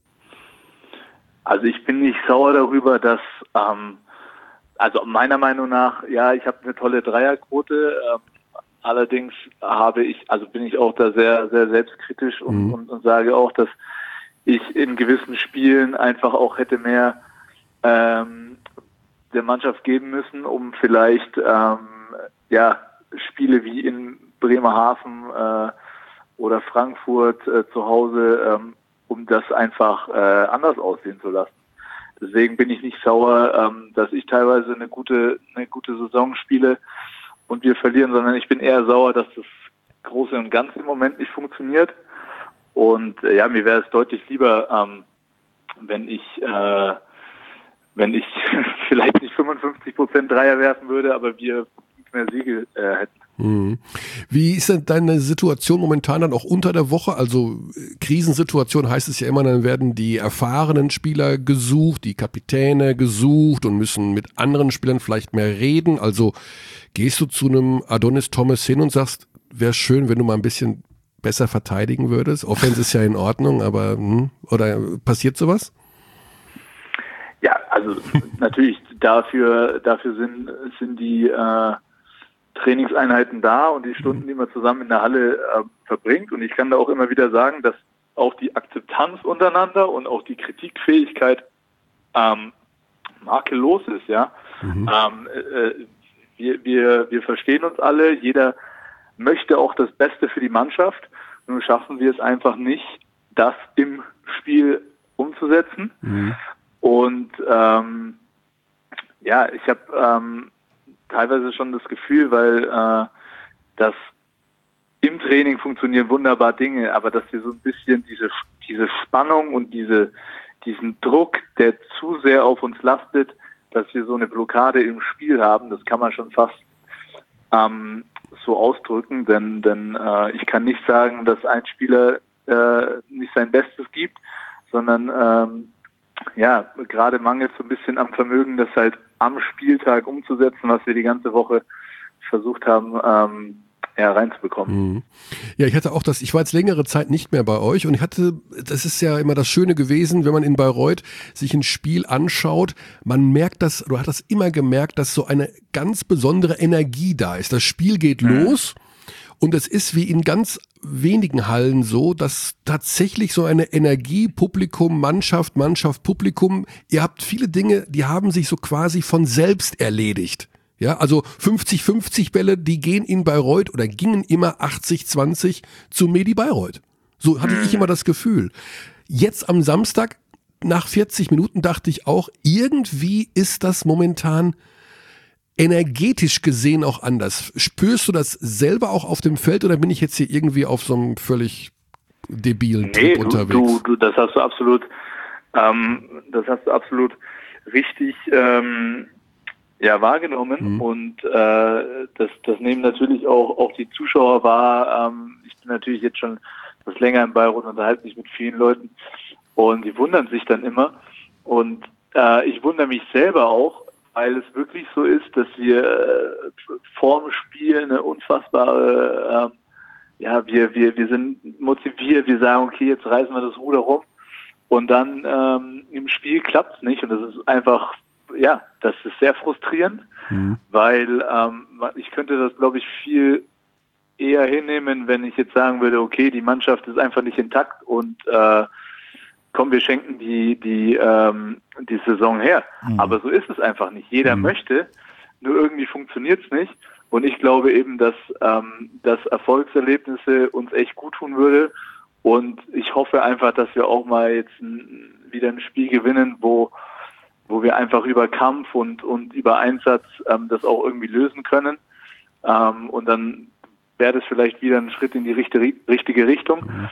Also ich bin nicht sauer darüber, dass, ähm, also meiner Meinung nach, ja, ich habe eine tolle Dreierquote, ähm, allerdings habe ich, also bin ich auch da sehr, sehr selbstkritisch und, mhm. und, und sage auch, dass ich in gewissen Spielen einfach auch hätte mehr ähm, der Mannschaft geben müssen, um vielleicht ähm, ja Spiele wie in Bremerhaven äh, oder Frankfurt äh, zu Hause, ähm, um das einfach äh, anders aussehen zu lassen. Deswegen bin ich nicht sauer, ähm, dass ich teilweise eine gute eine gute Saison spiele und wir verlieren, sondern ich bin eher sauer, dass das Große und Ganze im Moment nicht funktioniert. Und äh, ja, mir wäre es deutlich lieber, ähm, wenn ich äh, wenn ich vielleicht nicht fünfundfünfzig Prozent Dreier werfen würde, aber wir mehr Siege äh, hätten. Mhm. Wie ist denn deine Situation momentan dann auch unter der Woche? Also Krisensituation heißt es ja immer, dann werden die erfahrenen Spieler gesucht, die Kapitäne gesucht und müssen mit anderen Spielern vielleicht mehr reden. Also gehst du zu einem Adonis Thomas hin und sagst, wäre schön, wenn du mal ein bisschen besser verteidigen würdest? Offense ist ja in Ordnung, aber hm, oder passiert sowas? Ja, also natürlich dafür dafür sind sind die äh, Trainingseinheiten da und die Stunden, die man zusammen in der Halle äh, verbringt. Und ich kann da auch immer wieder sagen, dass auch die Akzeptanz untereinander und auch die Kritikfähigkeit ähm, makellos ist. Ja, mhm. ähm, äh, wir wir wir verstehen uns alle. Jeder möchte auch das Beste für die Mannschaft. Nur schaffen wir es einfach nicht, das im Spiel umzusetzen. Mhm. Und ähm, ja, ich habe ähm, teilweise schon das Gefühl, weil äh, das im Training funktionieren wunderbar Dinge, aber dass wir so ein bisschen diese diese Spannung und diese diesen Druck, der zu sehr auf uns lastet, dass wir so eine Blockade im Spiel haben, das kann man schon fast ähm, so ausdrücken, denn, denn äh, ich kann nicht sagen, dass ein Spieler äh, nicht sein Bestes gibt, sondern ähm, ja, gerade mangelt so ein bisschen am Vermögen, das halt am Spieltag umzusetzen, was wir die ganze Woche versucht haben, ähm, ja, reinzubekommen. Mhm. Ja, ich hatte auch das, ich war jetzt längere Zeit nicht mehr bei euch und ich hatte, das ist ja immer das Schöne gewesen, wenn man in Bayreuth sich ein Spiel anschaut, man merkt das, du hast das immer gemerkt, dass so eine ganz besondere Energie da ist. Das Spiel geht mhm. los und es ist wie in ganz wenigen Hallen so, dass tatsächlich so eine Energie, Publikum, Mannschaft, Mannschaft, Publikum, ihr habt viele Dinge, die haben sich so quasi von selbst erledigt. Ja, also fünfzig fünfzig Bälle, die gehen in Bayreuth oder gingen immer achtzig zwanzig zu Medi Bayreuth. So hatte ich immer das Gefühl. Jetzt am Samstag, nach vierzig Minuten, dachte ich auch, irgendwie ist das momentan energetisch gesehen auch anders. Spürst du das selber auch auf dem Feld oder bin ich jetzt hier irgendwie auf so einem völlig debilen nee, Trip unterwegs? Du, du, das hast du absolut, ähm, das hast du absolut richtig ähm, ja, wahrgenommen mhm. und äh, das, das nehmen natürlich auch, auch die Zuschauer wahr. Ähm, ich bin natürlich jetzt schon etwas länger in Bayreuth und unterhalte mich mit vielen Leuten und die wundern sich dann immer und äh, ich wundere mich selber auch, weil es wirklich so ist, dass wir äh, vorm Spiel eine unfassbare, äh, ja, wir, wir, wir sind motiviert, wir sagen, okay, jetzt reißen wir das Ruder rum und dann ähm, im Spiel klappt es nicht und das ist einfach, ja, das ist sehr frustrierend, mhm. weil ähm, ich könnte das, glaube ich, viel eher hinnehmen, wenn ich jetzt sagen würde, okay, die Mannschaft ist einfach nicht intakt und äh, komm, wir schenken die die ähm, die Saison her. Mhm. Aber so ist es einfach nicht. Jeder mhm. möchte, nur irgendwie funktioniert es nicht. Und ich glaube eben, dass ähm, dass Erfolgserlebnisse uns echt gut tun würde. Und ich hoffe einfach, dass wir auch mal jetzt ein, wieder ein Spiel gewinnen, wo wo wir einfach über Kampf und und über Einsatz ähm, das auch irgendwie lösen können. Ähm, und dann wäre das vielleicht wieder ein Schritt in die richtige, richtige Richtung. Mhm.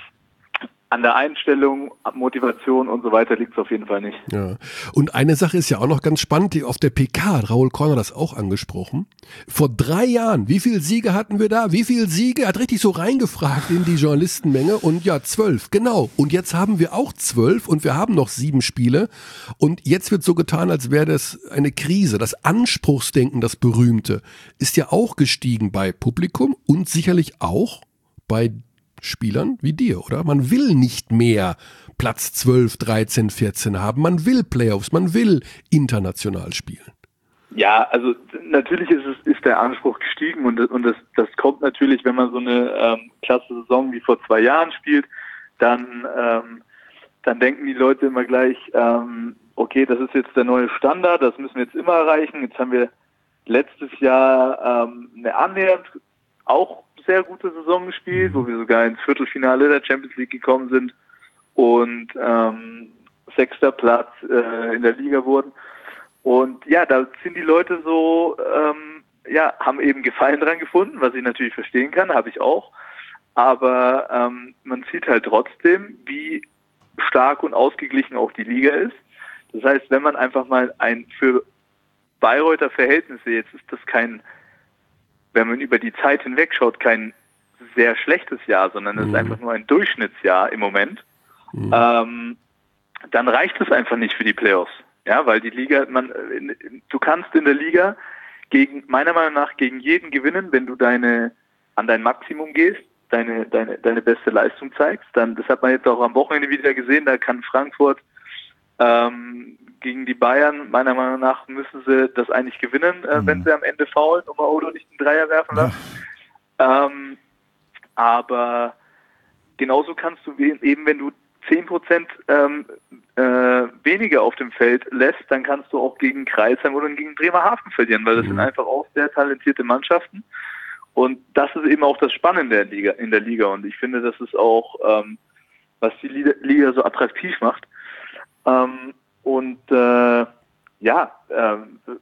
An der Einstellung, Motivation und so weiter liegt es auf jeden Fall nicht. Ja. Und eine Sache ist ja auch noch ganz spannend, die auf der P K hat Raoul Korner das auch angesprochen. Vor drei Jahren, wie viele Siege hatten wir da? Wie viele Siege? Er hat richtig so reingefragt in die Journalistenmenge und ja, zwölf, genau. Und jetzt haben wir auch zwölf und wir haben noch sieben Spiele und jetzt wird so getan, als wäre das eine Krise. Das Anspruchsdenken, das berühmte, ist ja auch gestiegen bei Publikum und sicherlich auch bei Spielern wie dir, oder? Man will nicht mehr Platz zwölf, dreizehn, vierzehn haben. Man will Playoffs, man will international spielen. Ja, also natürlich ist es ist der Anspruch gestiegen und, und das, das kommt natürlich, wenn man so eine ähm, klasse Saison wie vor zwei Jahren spielt, dann, ähm, dann denken die Leute immer gleich, ähm, okay, das ist jetzt der neue Standard, das müssen wir jetzt immer erreichen. Jetzt haben wir letztes Jahr ähm, eine annähernd auch sehr gute Saison gespielt, wo wir sogar ins Viertelfinale der Champions League gekommen sind und ähm, sechster Platz äh, in der Liga wurden. Und ja, da sind die Leute so, ähm, ja, haben eben Gefallen dran gefunden, was ich natürlich verstehen kann, habe ich auch. Aber ähm, man sieht halt trotzdem, wie stark und ausgeglichen auch die Liga ist. Das heißt, wenn man einfach mal ein für Bayreuther Verhältnisse, jetzt ist das kein, wenn man über die Zeit hinweg schaut, kein sehr schlechtes Jahr, sondern es mhm. ist einfach nur ein Durchschnittsjahr im Moment, mhm. ähm, dann reicht es einfach nicht für die Playoffs. Ja, weil die Liga, man, du kannst in der Liga gegen, meiner Meinung nach, gegen jeden gewinnen, wenn du deine, an dein Maximum gehst, deine, deine, deine beste Leistung zeigst. Dann, das hat man jetzt auch am Wochenende wieder gesehen, da kann Frankfurt, ähm, gegen die Bayern, meiner Meinung nach, müssen sie das eigentlich gewinnen, äh, mhm. wenn sie am Ende faulen und Maodo nicht einen Dreier werfen lassen. Ja. Ähm, aber genauso kannst du eben, wenn du zehn Prozent ähm, äh, weniger auf dem Feld lässt, dann kannst du auch gegen Kreisheim oder gegen Bremerhaven verlieren, weil das mhm. sind einfach auch sehr talentierte Mannschaften. Und das ist eben auch das Spannende in der Liga. In der Liga. Und ich finde, das ist auch, ähm, was die Liga so attraktiv macht. Ähm, Und äh, ja, äh,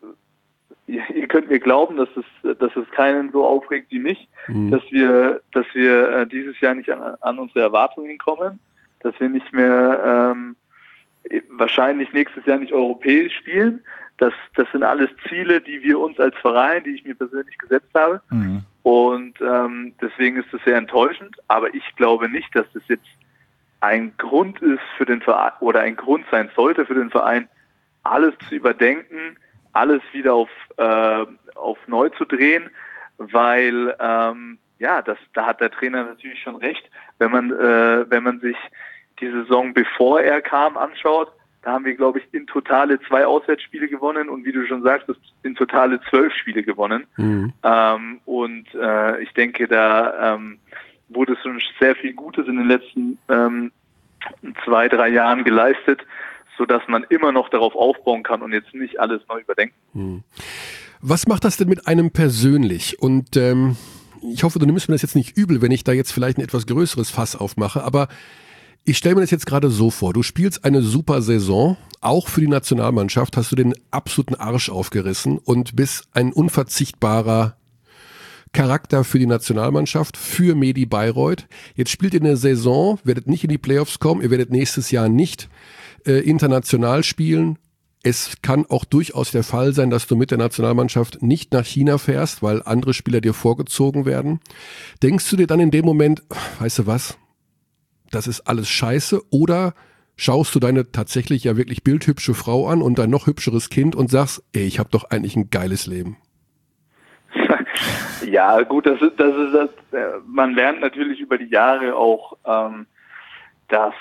ihr, ihr könnt mir glauben, dass es, dass es keinen so aufregt wie mich, mhm. dass wir, dass wir äh, dieses Jahr nicht an, an unsere Erwartungen kommen, dass wir nicht mehr ähm, wahrscheinlich nächstes Jahr nicht europäisch spielen. Das, das sind alles Ziele, die wir uns als Verein, die ich mir persönlich gesetzt habe. Mhm. Und ähm, deswegen ist das sehr enttäuschend. Aber ich glaube nicht, dass das jetzt ein Grund ist für den Verein oder ein Grund sein sollte für den Verein, alles zu überdenken, alles wieder auf, äh, auf neu zu drehen, weil ähm, ja, das, da hat der Trainer natürlich schon recht. Wenn man, äh, wenn man sich die Saison, bevor er kam, anschaut, da haben wir, glaube ich, in totale zwei Auswärtsspiele gewonnen und wie du schon sagst, in totale zwölf Spiele gewonnen. Mhm. Ähm, und äh, ich denke, da ähm, wurde schon sehr viel Gutes in den letzten ähm, zwei, drei Jahren geleistet, sodass man immer noch darauf aufbauen kann und jetzt nicht alles neu überdenken. Mhm. Was macht das denn mit einem persönlich? Und ähm, ich hoffe, du nimmst mir das jetzt nicht übel, wenn ich da jetzt vielleicht ein etwas größeres Fass aufmache, aber ich stelle mir das jetzt gerade so vor, du spielst eine super Saison, auch für die Nationalmannschaft hast du den absoluten Arsch aufgerissen und bist ein unverzichtbarer Charakter für die Nationalmannschaft, für Medi Bayreuth. Jetzt spielt ihr eine Saison, werdet nicht in die Playoffs kommen, ihr werdet nächstes Jahr nicht äh, international spielen. Es kann auch durchaus der Fall sein, dass du mit der Nationalmannschaft nicht nach China fährst, weil andere Spieler dir vorgezogen werden. Denkst du dir dann in dem Moment, weißt du was, das ist alles scheiße, oder schaust du deine tatsächlich ja wirklich bildhübsche Frau an und dein noch hübscheres Kind und sagst, ey, ich habe doch eigentlich ein geiles Leben? Ja, gut, das ist, das ist das. Man lernt natürlich über die Jahre auch, ähm, das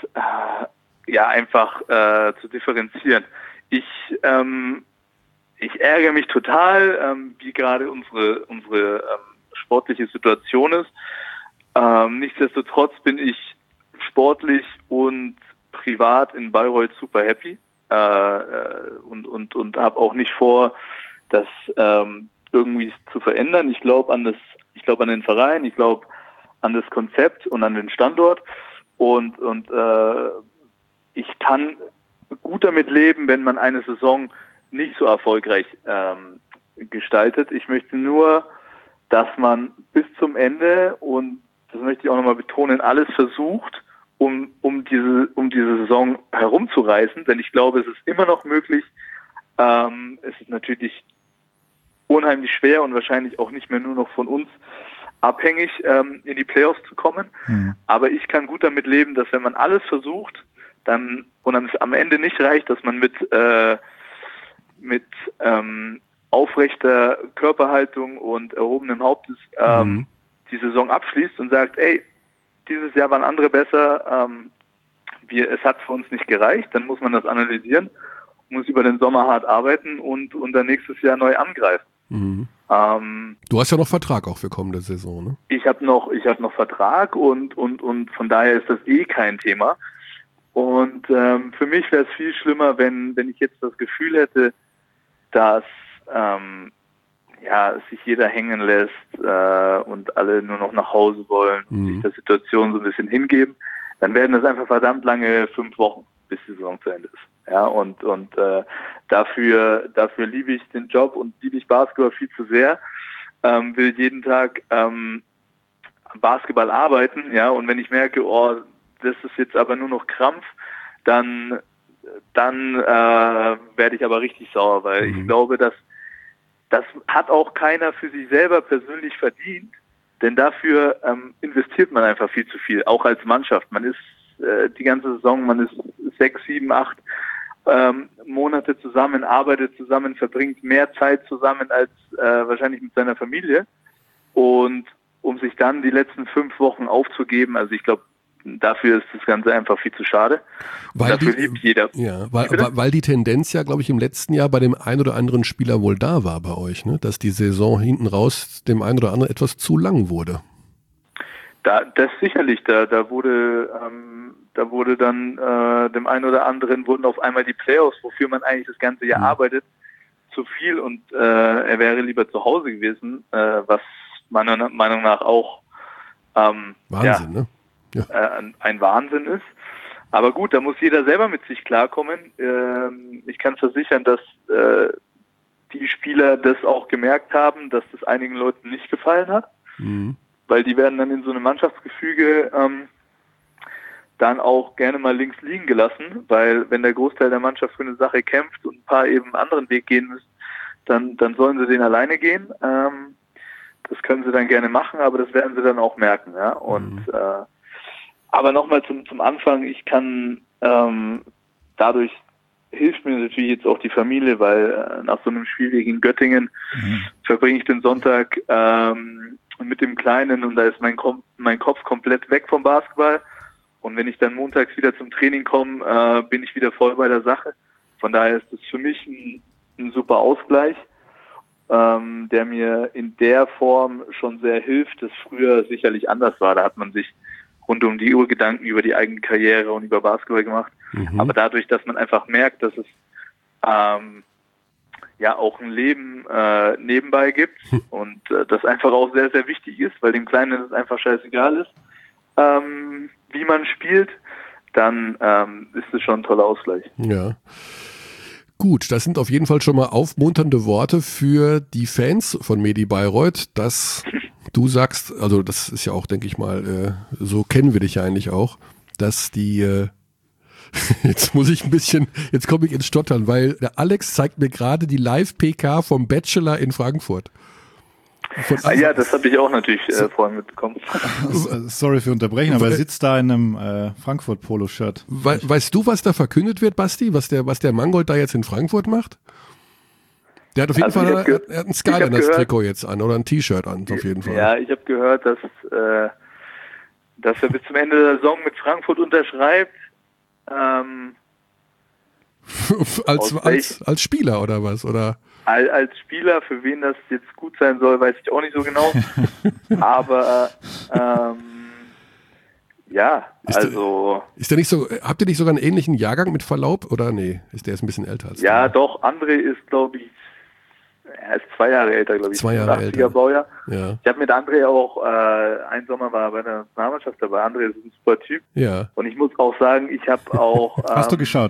äh, ja einfach äh, zu differenzieren. Ich ähm, ich ärgere mich total, ähm, wie gerade unsere unsere ähm, sportliche Situation ist. Ähm, nichtsdestotrotz bin ich sportlich und privat in Bayreuth super happy äh, und und und habe auch nicht vor, das ähm, irgendwie zu verändern. Ich glaube an das, ich glaube an den Verein, ich glaube an das Konzept und an den Standort und und äh, ich kann gut damit leben, wenn man eine Saison nicht so erfolgreich ähm, gestaltet. Ich möchte nur, dass man bis zum Ende, und das möchte ich auch nochmal betonen, alles versucht, um um diese um diese Saison herumzureißen, denn ich glaube, es ist immer noch möglich. Ähm, es ist natürlich unheimlich schwer und wahrscheinlich auch nicht mehr nur noch von uns abhängig, ähm, in die Playoffs zu kommen. Mhm. Aber ich kann gut damit leben, dass wenn man alles versucht, dann und dann es am Ende nicht reicht, dass man mit äh, mit ähm, aufrechter Körperhaltung und erhobenem Hauptes ähm, mhm. die Saison abschließt und sagt, ey, dieses Jahr waren andere besser, ähm, wir, es hat für uns nicht gereicht, dann muss man das analysieren, muss über den Sommer hart arbeiten und, und dann nächstes Jahr neu angreifen. Mhm. Ähm, du hast ja noch Vertrag auch für kommende Saison, ne? Ich habe noch, ich habe noch Vertrag und, und, und von daher ist das eh kein Thema. Und ähm, für mich wäre es viel schlimmer, wenn, wenn ich jetzt das Gefühl hätte, dass ähm, ja, sich jeder hängen lässt äh, und alle nur noch nach Hause wollen und mhm. sich der Situation so ein bisschen hingeben, dann werden das einfach verdammt lange fünf Wochen, bis die Saison zu Ende ist. Ja, und und äh, dafür dafür liebe ich den Job und liebe ich Basketball viel zu sehr, ähm, will jeden Tag ähm, Basketball arbeiten, ja, und wenn ich merke, oh, das ist jetzt aber nur noch Krampf, dann dann äh, werde ich aber richtig sauer, weil mhm. ich glaube, dass das hat auch keiner für sich selber persönlich verdient, denn dafür ähm, investiert man einfach viel zu viel, auch als Mannschaft. Man ist äh, die ganze Saison, man ist sechs, sieben, acht ähm, Monate zusammen, arbeitet zusammen, verbringt mehr Zeit zusammen als äh, wahrscheinlich mit seiner Familie. Und um sich dann die letzten fünf Wochen aufzugeben, also ich glaube, dafür ist das Ganze einfach viel zu schade. Weil dafür die, liebt jeder. Ja, weil, weil die Tendenz ja, glaube ich, im letzten Jahr bei dem einen oder anderen Spieler wohl da war bei euch, ne? Dass die Saison hinten raus dem einen oder anderen etwas zu lang wurde. Da, das sicherlich. Da, da wurde, ähm, da wurde dann äh, dem einen oder anderen wurden auf einmal die Playoffs, wofür man eigentlich das ganze Jahr mhm. arbeitet, zu viel und äh, er wäre lieber zu Hause gewesen, äh, was meiner Meinung nach auch ähm, Wahnsinn, ja, ne? Ja. Äh, ein Wahnsinn ist. Aber gut, da muss jeder selber mit sich klarkommen. Ähm, ich kann versichern, dass äh, die Spieler das auch gemerkt haben, dass das einigen Leuten nicht gefallen hat. Mhm. Weil die werden dann in so einem Mannschaftsgefüge ähm, dann auch gerne mal links liegen gelassen, weil wenn der Großteil der Mannschaft für eine Sache kämpft und ein paar eben einen anderen Weg gehen müssen, dann, dann sollen sie den alleine gehen. Ähm, das können sie dann gerne machen, aber das werden sie dann auch merken. Ja? Und mhm. äh, aber nochmal zum, zum Anfang, ich kann ähm, dadurch hilft mir natürlich jetzt auch die Familie, weil äh, nach so einem Spiel gegen Göttingen mhm. verbringe ich den Sonntag ähm, mit dem Kleinen und da ist mein, Kom- mein Kopf komplett weg vom Basketball. Und wenn ich dann montags wieder zum Training komme, äh, bin ich wieder voll bei der Sache. Von daher ist es für mich ein, ein super Ausgleich, ähm, der mir in der Form schon sehr hilft, das früher sicherlich anders war. Da hat man sich rund um die Uhr Gedanken über die eigene Karriere und über Basketball gemacht. Mhm. Aber dadurch, dass man einfach merkt, dass es ähm, ja auch ein Leben äh, nebenbei gibt und äh, das einfach auch sehr, sehr wichtig ist, weil dem Kleinen es einfach scheißegal ist, ähm, wie man spielt, dann ähm, ist es schon ein toller Ausgleich. Ja. Gut, das sind auf jeden Fall schon mal aufmunternde Worte für die Fans von Medi Bayreuth, dass du sagst, also das ist ja auch, denke ich mal, äh, so kennen wir dich ja eigentlich auch, dass die, äh, jetzt muss ich ein bisschen, jetzt komme ich ins Stottern, weil der Alex zeigt mir gerade die Live-P K vom Bachelor in Frankfurt. Von, ah, ja, das habe ich auch natürlich äh, vorhin mitbekommen. Sorry für Unterbrechen, aber er sitzt da in einem äh, Frankfurt-Polo-Shirt. We- weißt du, was da verkündet wird, Basti? Was der, was der Mangold da jetzt in Frankfurt macht? Der hat auf jeden also Fall ge- er hat ein Skyliners-Trikot jetzt an oder ein T-Shirt an, auf jeden Fall. Ja, ich habe gehört, dass, äh, dass er bis zum Ende der Saison mit Frankfurt unterschreibt. Ähm, als, als, als Spieler oder was? Oder? Als Spieler, für wen das jetzt gut sein soll, weiß ich auch nicht so genau. Aber ähm, ja, ist also... Der, ist der nicht so, habt ihr nicht sogar einen ähnlichen Jahrgang mit Verlaub? Oder nee, ist der jetzt ein bisschen älter als Ja, der? Doch, André ist, glaube ich, er ist zwei Jahre älter, glaube ich. Zwei Jahre älter. Baujahr. Ja. Ich habe mit André auch, äh, ein Sommer war bei der Nationalmannschaft dabei. André ist ein super Typ. Ja. Und ich muss auch sagen, ich habe auch... Ähm, Hast du geschaut?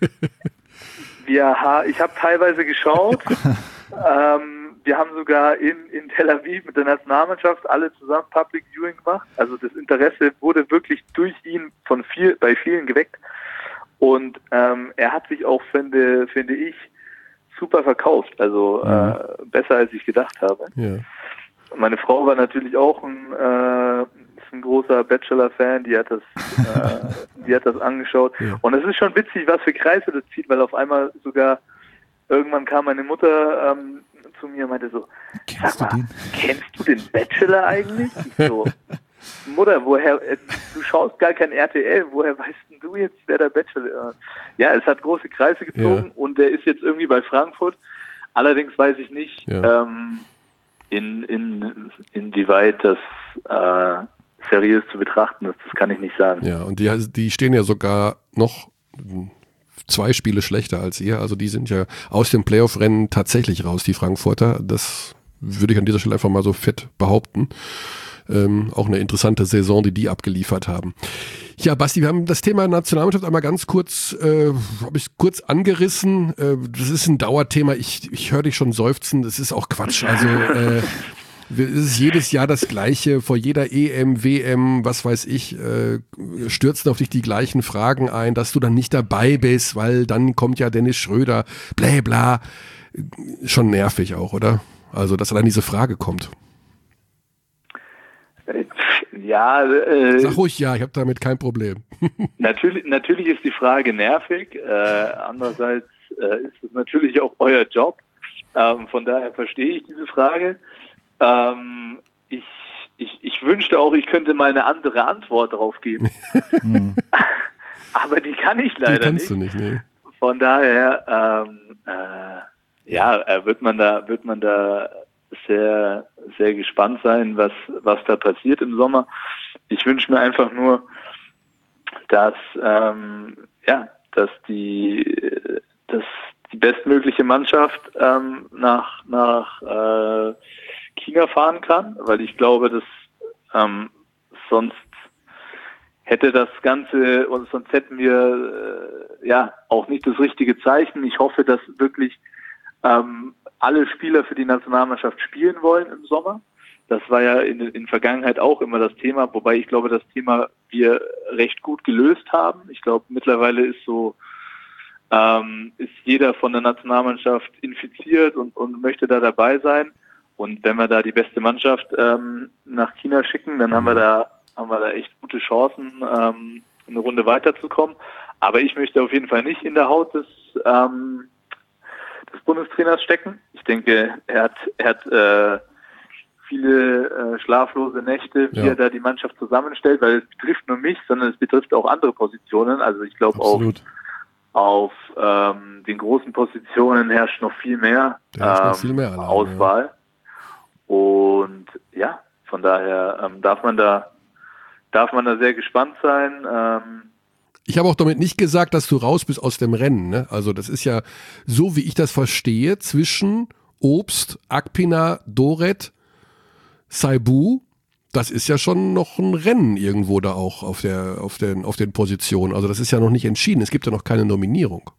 Wir, ich habe teilweise geschaut. ähm, wir haben sogar in, in Tel Aviv mit der Nationalmannschaft alle zusammen Public Viewing gemacht. Also das Interesse wurde wirklich durch ihn von viel, bei vielen geweckt. Und ähm, er hat sich auch, finde, finde ich, super verkauft. Also mhm. äh, besser, als ich gedacht habe. Ja. Meine Frau war natürlich auch ein, äh, ein großer Bachelor-Fan, die hat das, äh, die hat das angeschaut. Ja. Und es ist schon witzig, was für Kreise das zieht, weil auf einmal sogar irgendwann kam meine Mutter ähm, zu mir und meinte so, kennst sag mal, du den? Kennst du den Bachelor eigentlich? Ich so, Mutter, woher, äh, du schaust gar kein R T L, woher weißt denn du jetzt, wer der Bachelor ist? Ja, es hat große Kreise gezogen ja. Und der ist jetzt irgendwie bei Frankfurt. Allerdings weiß ich nicht, ja. ähm, in, in, inwieweit das äh, seriös zu betrachten ist, das kann ich nicht sagen. Ja, und die, die stehen ja sogar noch zwei Spiele schlechter als ihr, also die sind ja aus dem Playoff-Rennen tatsächlich raus, die Frankfurter, das würde ich an dieser Stelle einfach mal so fett behaupten. Ähm, auch eine interessante Saison, die die abgeliefert haben. Ja, Basti, wir haben das Thema Nationalmannschaft einmal ganz kurz, äh, habe ich kurz angerissen. Äh, das ist ein Dauerthema. Ich, ich höre dich schon seufzen. Das ist auch Quatsch. Also äh, es ist jedes Jahr das Gleiche. Vor jeder E M, W M, was weiß ich, äh, stürzen auf dich die gleichen Fragen ein, dass du dann nicht dabei bist, weil dann kommt ja Dennis Schröder. Blä bla. Schon nervig auch, oder? Also, dass dann diese Frage kommt. Ja, äh, sag ruhig ja, ich habe damit kein Problem. natürlich, natürlich ist die Frage nervig. Äh, andererseits äh, ist es natürlich auch euer Job. Ähm, von daher verstehe ich diese Frage. Ähm, ich, ich, ich wünschte auch, ich könnte mal eine andere Antwort darauf geben. Aber die kann ich leider die kannst nicht. Du nicht, nee. Von daher, ähm, äh, ja, äh, wird man da, wird man da sehr, sehr gespannt sein, was, was da passiert im Sommer. Ich wünsche mir einfach nur, dass, ähm, ja, dass die, dass die bestmögliche Mannschaft ähm, nach, nach äh, China fahren kann, weil ich glaube, dass ähm, sonst hätte das Ganze, und sonst hätten wir äh, ja auch nicht das richtige Zeichen. Ich hoffe, dass wirklich ähm, alle Spieler für die Nationalmannschaft spielen wollen im Sommer. Das war ja in in Vergangenheit auch immer das Thema, wobei ich glaube, das Thema wir recht gut gelöst haben. Ich glaube, mittlerweile ist so, ähm, ist jeder von der Nationalmannschaft infiziert und, und möchte da dabei sein. Und wenn wir da die beste Mannschaft ähm, nach China schicken, dann haben wir da haben wir da echt gute Chancen, ähm, eine Runde weiterzukommen. Aber ich möchte auf jeden Fall nicht in der Haut des ähm, des Bundestrainers stecken. Ich denke, er hat er hat äh, viele äh, schlaflose Nächte, wie ja. er da die Mannschaft zusammenstellt, weil es betrifft nur mich, sondern es betrifft auch andere Positionen. Also ich glaube auf, auf ähm, den großen Positionen herrscht noch viel mehr, herrscht ähm, noch viel mehr allein, Auswahl. Ja. Und ja, von daher ähm, darf man da darf man da sehr gespannt sein. Ähm, Ich habe auch damit nicht gesagt, dass du raus bist aus dem Rennen. Ne? Also das ist ja, so wie ich das verstehe, zwischen Obst, Akpina, Doret, Saibu, das ist ja schon noch ein Rennen irgendwo da auch auf der, auf den, auf den Positionen. Also das ist ja noch nicht entschieden. Es gibt ja noch keine Nominierung.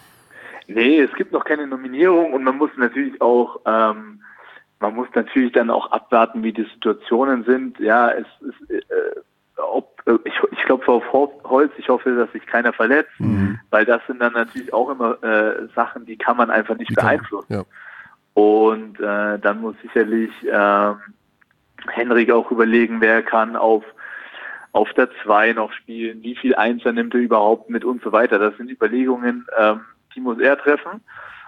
Nee, es gibt noch keine Nominierung und man muss natürlich auch, ähm, man muss natürlich dann auch abwarten, wie die Situationen sind. Ja, es ist, äh, ob, äh, ich, ich glaube auf Holz, ich hoffe, dass sich keiner verletzt, mhm. weil das sind dann natürlich auch immer äh, Sachen, die kann man einfach nicht die beeinflussen. Kann, ja. Und äh, dann muss sicherlich äh, Henrik auch überlegen, wer kann auf auf der zwei noch spielen, wie viel Einser nimmt er überhaupt mit und so weiter. Das sind Überlegungen, ähm, die muss er treffen.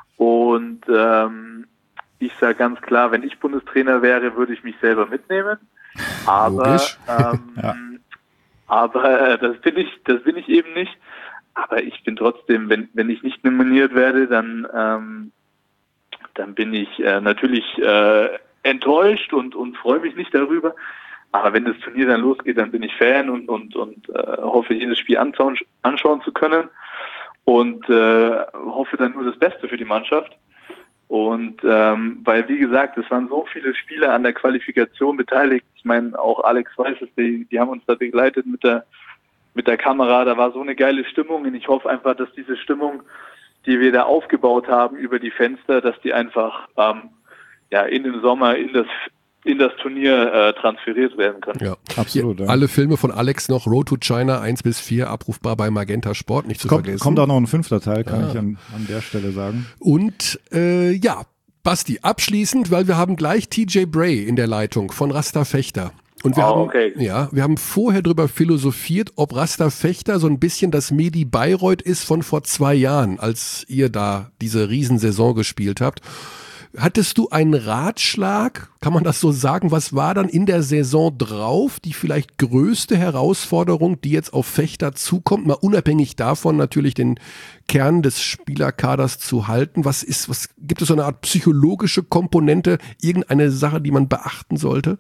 Und ähm, ich sage ganz klar, wenn ich Bundestrainer wäre, würde ich mich selber mitnehmen. Aber ähm, ja. aber äh, das bin ich, das bin ich eben nicht. Aber ich bin trotzdem, wenn wenn ich nicht nominiert werde, dann ähm, dann bin ich äh, natürlich äh, enttäuscht und und freue mich nicht darüber. Aber wenn das Turnier dann losgeht, dann bin ich Fan und und und äh, hoffe, jedes Spiel anschauen, anschauen zu können und äh, hoffe dann nur das Beste für die Mannschaft. Und ähm, weil, wie gesagt, es waren so viele Spieler an der Qualifikation beteiligt. Ich meine, auch Alex weiß es, die, die haben uns da begleitet mit der mit der Kamera. Da war so eine geile Stimmung und ich hoffe einfach, dass diese Stimmung, die wir da aufgebaut haben über die Fenster, dass die einfach ähm, ja in den Sommer in das in das Turnier äh, transferiert werden können. Ja, absolut. Ja. Alle Filme von Alex noch, Road to China eins bis vier, abrufbar bei Magenta Sport, nicht zu kommt, vergessen. Kommt auch noch ein fünfter Teil, kann ja. ich an, an der Stelle sagen. Und äh, ja, Basti, abschließend, weil wir haben gleich T J Bray in der Leitung von Rasta Fechter. Und wir, oh, haben, okay. ja, wir haben vorher drüber philosophiert, ob Rasta Fechter so ein bisschen das Medi Bayreuth ist von vor zwei Jahren, als ihr da diese Riesensaison gespielt habt. Hattest du einen Ratschlag, kann man das so sagen, was war dann in der Saison drauf, die vielleicht größte Herausforderung, die jetzt auf Fechter zukommt, mal unabhängig davon natürlich den Kern des Spielerkaders zu halten? Was ist, was gibt es so eine Art psychologische Komponente, irgendeine Sache, die man beachten sollte?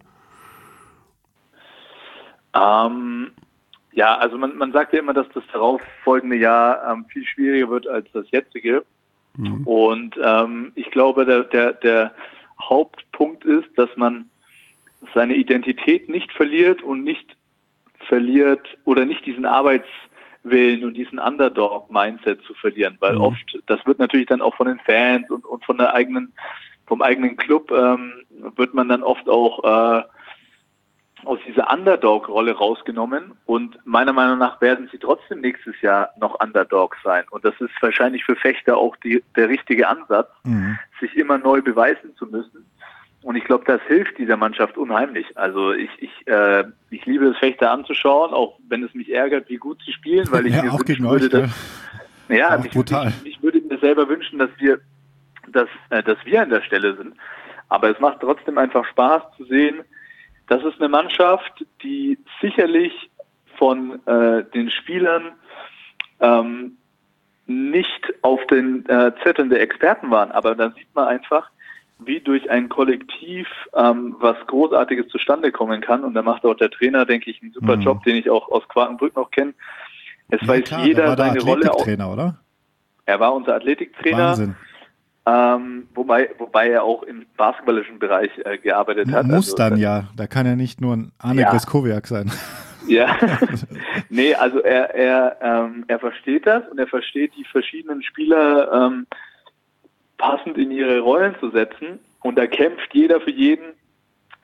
Ähm, ja, also man, man sagt ja immer, dass das darauffolgende Jahr ähm, viel schwieriger wird als das jetzige. Mhm. Und ähm, ich glaube, der, der, der Hauptpunkt ist, dass man seine Identität nicht verliert und nicht verliert oder nicht diesen Arbeitswillen und diesen Underdog-Mindset zu verlieren, weil mhm. oft, das wird natürlich dann auch von den Fans und, und von der eigenen, vom eigenen Club ähm, wird man dann oft auch äh, aus dieser Underdog-Rolle rausgenommen und meiner Meinung nach werden sie trotzdem nächstes Jahr noch Underdogs sein und das ist wahrscheinlich für Fechter auch die, der richtige Ansatz, mhm. sich immer neu beweisen zu müssen und ich glaube, das hilft dieser Mannschaft unheimlich. Also ich ich äh, ich liebe es, Fechter anzuschauen, auch wenn es mich ärgert, wie gut sie spielen, weil ich ja, mir auch wünschen gegen würde, euch, dass, ja, ja mich, brutal. Ich, ich würde mir selber wünschen, dass wir dass, äh, dass wir an der Stelle sind, aber es macht trotzdem einfach Spaß zu sehen. Das ist eine Mannschaft, die sicherlich von äh, den Spielern ähm, nicht auf den äh, Zetteln der Experten waren. Aber da sieht man einfach, wie durch ein Kollektiv ähm, was Großartiges zustande kommen kann. Und da macht auch der Trainer, denke ich, einen super mhm. Job, den ich auch aus Quakenbrück noch kenne. Es ja, weiß klar, jeder er war seine der Rolle. Athletiktrainer, oder? Er war unser Athletiktrainer. Wahnsinn. Ähm, wobei, wobei er auch im basketballischen Bereich äh, gearbeitet hat. Muss also, dann ja, da kann er nicht nur ein Arne ja. Greskowiak sein. Ja, nee, also er er ähm, er versteht das und er versteht die verschiedenen Spieler ähm, passend in ihre Rollen zu setzen und da kämpft jeder für jeden,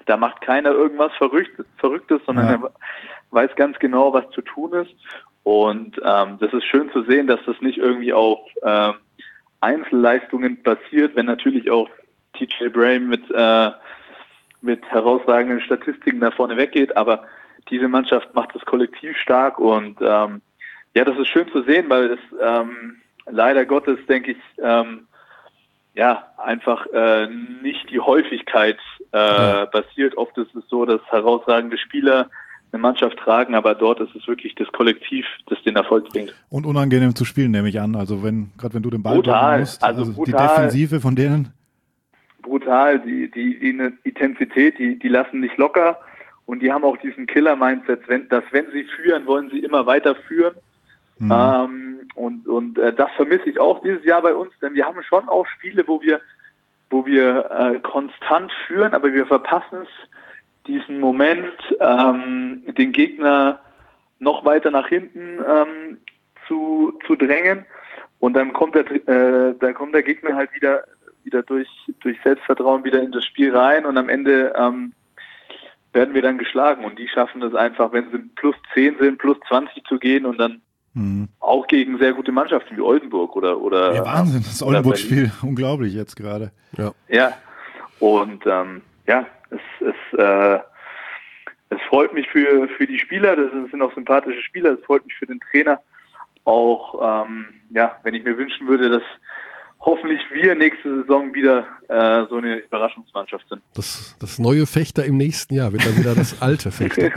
da macht keiner irgendwas Verrücktes, Verrücktes sondern ja. er weiß ganz genau, was zu tun ist. Und ähm, das ist schön zu sehen, dass das nicht irgendwie auf ähm, Einzelleistungen basiert, wenn natürlich auch T J Brame mit, äh, mit herausragenden Statistiken da vorne weggeht, aber diese Mannschaft macht das Kollektiv stark und ähm, ja, das ist schön zu sehen, weil es ähm, leider Gottes, denke ich, ähm, ja, einfach äh, nicht die Häufigkeit äh, ja. basiert. Oft ist es so, dass herausragende Spieler eine Mannschaft tragen, aber dort ist es wirklich das Kollektiv, das den Erfolg bringt. Und unangenehm zu spielen, nehme ich an. Also wenn, gerade wenn du den Ball brutal, musst, also, also brutal, die Defensive von denen. Brutal, die, die, die Intensität, die, die lassen nicht locker und die haben auch diesen Killer-Mindset, wenn, dass wenn sie führen, wollen sie immer weiter führen. Mhm. Ähm, und und äh, das vermisse ich auch dieses Jahr bei uns, denn wir haben schon auch Spiele, wo wir, wo wir äh, konstant führen, aber wir verpassen es, diesen Moment, ähm, den Gegner noch weiter nach hinten ähm, zu, zu drängen. Und dann kommt der, äh, dann kommt der Gegner halt wieder, wieder durch, durch Selbstvertrauen wieder in das Spiel rein und am Ende ähm, werden wir dann geschlagen. Und die schaffen es einfach, wenn sie plus zehn sind, plus zwanzig zu gehen und dann mhm. auch gegen sehr gute Mannschaften wie Oldenburg oder oder ja, Wahnsinn, das Oldenburg-Spiel, unglaublich jetzt gerade. Ja, ja. Und ähm, ja, es, es, äh, es freut mich für, für die Spieler, das sind auch sympathische Spieler, es freut mich für den Trainer auch, ähm, ja, wenn ich mir wünschen würde, dass hoffentlich wir nächste Saison wieder äh, so eine Überraschungsmannschaft sind. Das, das neue Fechter im nächsten Jahr wird dann wieder das alte Fechter.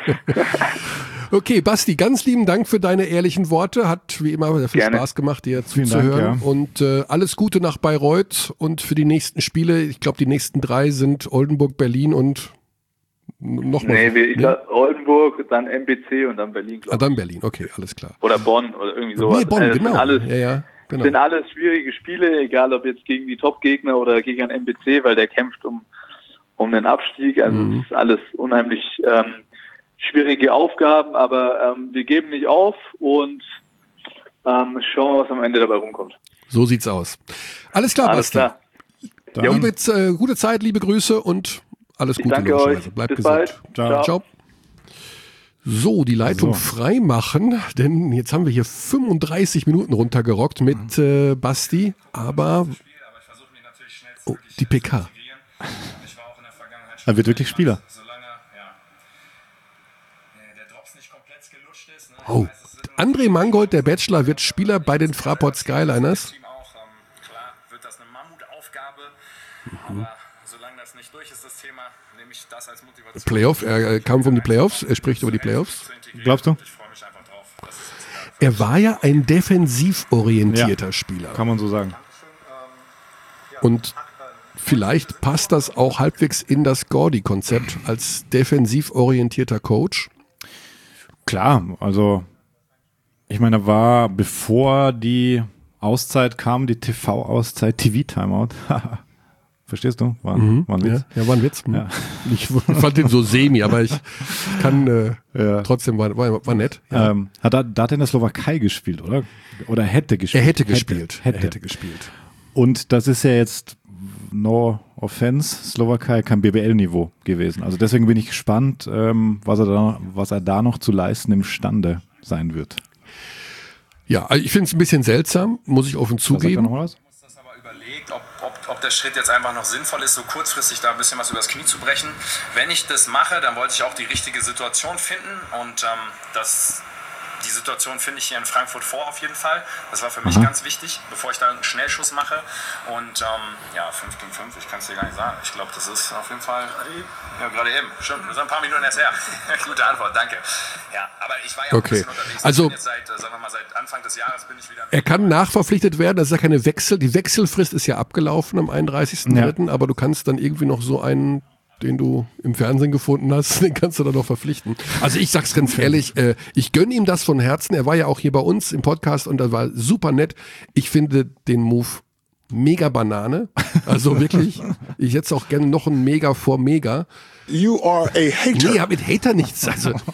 Okay, Basti, ganz lieben Dank für deine ehrlichen Worte. Hat wie immer sehr viel Gerne. Spaß gemacht, dir zuzuhören. Ja. Und äh, alles Gute nach Bayreuth und für die nächsten Spiele. Ich glaube, die nächsten drei sind Oldenburg, Berlin und nochmal. Nee, wir, ich nee? Sag Oldenburg, dann M B C und dann Berlin. Ah, dann Berlin, okay, alles klar. Oder Bonn oder irgendwie sowas. Nee, Bonn, also, genau. Alles, ja, ja. Genau. sind alles schwierige Spiele, egal ob jetzt gegen die Top-Gegner oder gegen einen M B C, weil der kämpft um, um den Abstieg. Also mhm. es ist alles unheimlich ähm, schwierige Aufgaben, aber ähm, wir geben nicht auf und ähm, schauen wir, was am Ende dabei rumkommt. So sieht's aus. Alles klar, alles Basti. Klar. Ja, liebe, äh, gute Zeit, liebe Grüße und alles ich Gute. Danke euch. Bleibt Bis gesund. Bald. Ciao. Ciao. So, die Leitung so. frei machen, denn jetzt haben wir hier fünfunddreißig Minuten runtergerockt mit äh, Basti, aber oh, die P K. Er wird wirklich Spieler. Oh, André Mangold, der Bachelor, wird Spieler bei den Fraport Skyliners. Mhm. Playoff, er kam um die Playoffs, er spricht über die Playoffs. Glaubst du? Er war ja ein defensiv orientierter ja, Spieler. Kann man so sagen. Und vielleicht passt das auch halbwegs in das Gordy-Konzept als defensiv orientierter Coach. Klar, also ich meine, war bevor die Auszeit kam, die T V-Auszeit, T V-Timeout. Verstehst du? War, mhm, war ein Witz. Ja, ja, war ein Witz. Ja. Ich fand den so semi, aber ich kann äh, ja. trotzdem, war, war, war nett. Ja. Ähm, hat er, da hat er in der Slowakei gespielt, oder? Oder hätte gespielt? Er hätte gespielt. Hätte, hätte. Er hätte gespielt. Und das ist ja jetzt, no offense, Slowakei kein B B L-Niveau gewesen. Also deswegen bin ich gespannt, ähm, was, er da, was er da noch zu leisten imstande sein wird. Ja, also ich finde es ein bisschen seltsam, muss ich offen zugeben. Noch was? Ob, ob, ob der Schritt jetzt einfach noch sinnvoll ist, so kurzfristig da ein bisschen was übers Knie zu brechen. Wenn ich das mache, dann wollte ich auch die richtige Situation finden und ähm, das, die Situation finde ich hier in Frankfurt vor auf jeden Fall. Das war für mich mhm. ganz wichtig, bevor ich da einen Schnellschuss mache und ähm, ja, fünf gegen fünf, ich kann es dir gar nicht sagen. Ich glaube, das ist auf jeden Fall, ja, gerade eben, stimmt, das sind ein paar Minuten erst her. Gute Antwort, danke. Ja, aber ich war ja okay. ein bisschen unterwegs. Also, ich bin jetzt seit, sagen wir mal, seit Anfang des Jahres bin ich wieder... Er kann nachverpflichtet werden, das ist ja keine Wechsel, die Wechselfrist ist ja abgelaufen am einunddreißigsten dritten Ja. aber du kannst dann irgendwie noch so einen, den du im Fernsehen gefunden hast, den kannst du dann noch verpflichten. Also ich sag's ganz ehrlich, äh, ich gönne ihm das von Herzen, er war ja auch hier bei uns im Podcast und das war super nett. Ich finde den Move mega Banane, also wirklich, ich setze auch gerne noch ein Mega vor Mega. You are a hater. Nee, ja, mit Hater nichts. Also,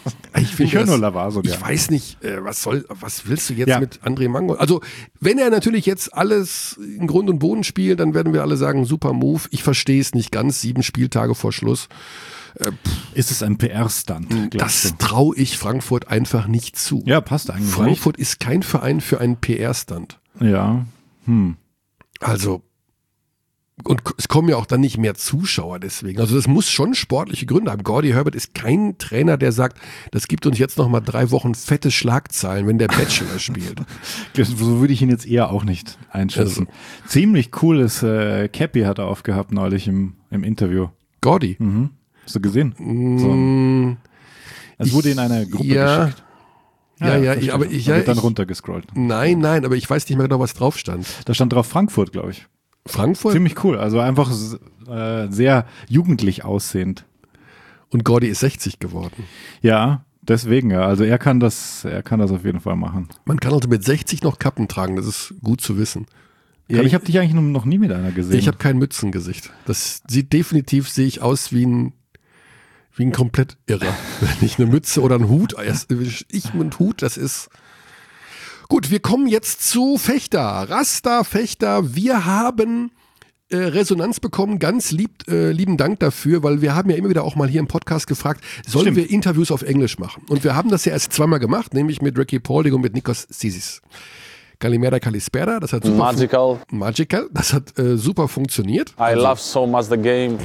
ich finde ich höre nur Lavaso. Ich gerne. weiß nicht, äh, was soll, was willst du jetzt ja. mit André Mangold? Also, wenn er natürlich jetzt alles in Grund und Boden spielt, dann werden wir alle sagen, super Move. Ich verstehe es nicht ganz, sieben Spieltage vor Schluss. Äh, ist es ein P R-Stunt? Das traue ich Frankfurt einfach nicht zu. Ja, passt eigentlich. Frankfurt nicht. Ist kein Verein für einen P R-Stunt. Ja. Hm. Also, und es kommen ja auch dann nicht mehr Zuschauer deswegen. Also das muss schon sportliche Gründe haben. Gordy Herbert ist kein Trainer, der sagt, das gibt uns jetzt noch mal drei Wochen fette Schlagzeilen, wenn der Bachelor spielt. So würde ich ihn jetzt eher auch nicht einschätzen. Also, ziemlich cooles äh, Cappy hat er aufgehabt neulich im, im Interview. Gordy? Mhm. Hast du gesehen? Mm, so. Es wurde in einer Gruppe ja, geschickt. Ja, ja, ja ich, aber ich... Ja, dann ich, runtergescrollt. Nein, nein, aber ich weiß nicht mehr genau, was drauf stand. Da stand drauf Frankfurt, glaube ich. Frankfurt? Ziemlich cool, also einfach äh, sehr jugendlich aussehend. Und Gordy ist sechzig geworden. Ja, deswegen ja. Also er kann das, er kann das auf jeden Fall machen. Man kann also mit sechzig noch Kappen tragen, das ist gut zu wissen. Ja, ich habe dich eigentlich noch nie mit einer gesehen. Ich habe kein Mützengesicht. Das sieht definitiv, sehe ich aus wie ein wie ein komplett Irrer. Wenn ich eine Mütze oder einen Hut, ich mit Hut, das ist... Gut, wir kommen jetzt zu Fechter. Rasta Fechter, wir haben äh, Resonanz bekommen. Ganz lieb, äh, lieben Dank dafür, weil wir haben ja immer wieder auch mal hier im Podcast gefragt, sollen Stimmt. wir Interviews auf Englisch machen? Und wir haben das ja erst zweimal gemacht, nämlich mit Ricky Paulding und mit Nikos Zisis. Kalimera Kalispera, das hat super Magical. Fun- Magical, das hat äh, super funktioniert. I also, love so much the game.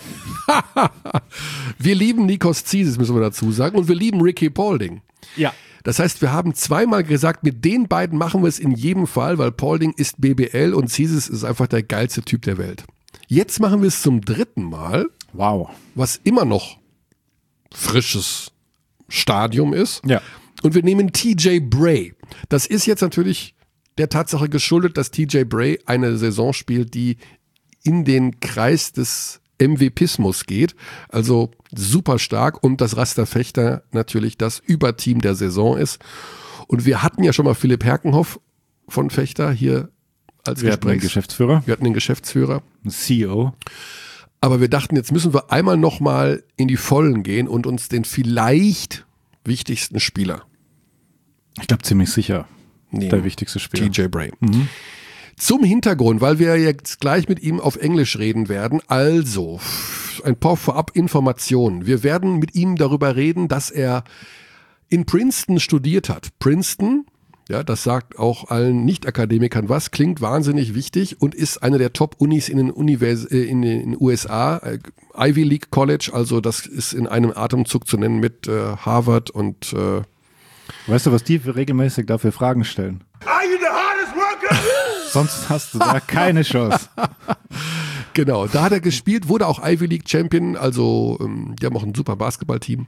Wir lieben Nikos Zisis, müssen wir dazu sagen, und wir lieben Ricky Paulding. Ja. Das heißt, wir haben zweimal gesagt, mit den beiden machen wir es in jedem Fall, weil Paulding ist B B L und Zisis ist einfach der geilste Typ der Welt. Jetzt machen wir es zum dritten Mal. Wow. Was immer noch frisches Stadium ist. Ja. Und wir nehmen T J Bray. Das ist jetzt natürlich der Tatsache geschuldet, dass T J Bray eine Saison spielt, die in den Kreis des M V Pismus geht, also super stark und das Rasta Fechter natürlich das Überteam der Saison ist. Und wir hatten ja schon mal Philipp Herkenhoff von Fechter hier als wir hatten den Geschäftsführer. Wir hatten den Geschäftsführer. C E O. Aber wir dachten, jetzt müssen wir einmal nochmal in die Vollen gehen und uns den vielleicht wichtigsten Spieler. Ich glaube ziemlich sicher Nee, der wichtigste Spieler. T J Bray. Mhm. Zum Hintergrund, weil wir jetzt gleich mit ihm auf Englisch reden werden, also ein paar Vorab-Informationen. Wir werden mit ihm darüber reden, dass er in Princeton studiert hat. Princeton, ja, das sagt auch allen Nicht-Akademikern was, klingt wahnsinnig wichtig und ist eine der Top-Unis in den, Univers- äh, in den U S A. Äh, Ivy League College, also das ist in einem Atemzug zu nennen mit äh, Harvard und äh, weißt du, was die regelmäßig dafür Fragen stellen? Are you the hardest worker? Sonst hast du da keine Chance. Genau, da hat er gespielt, wurde auch Ivy League Champion, also ähm, die haben auch ein super Basketballteam.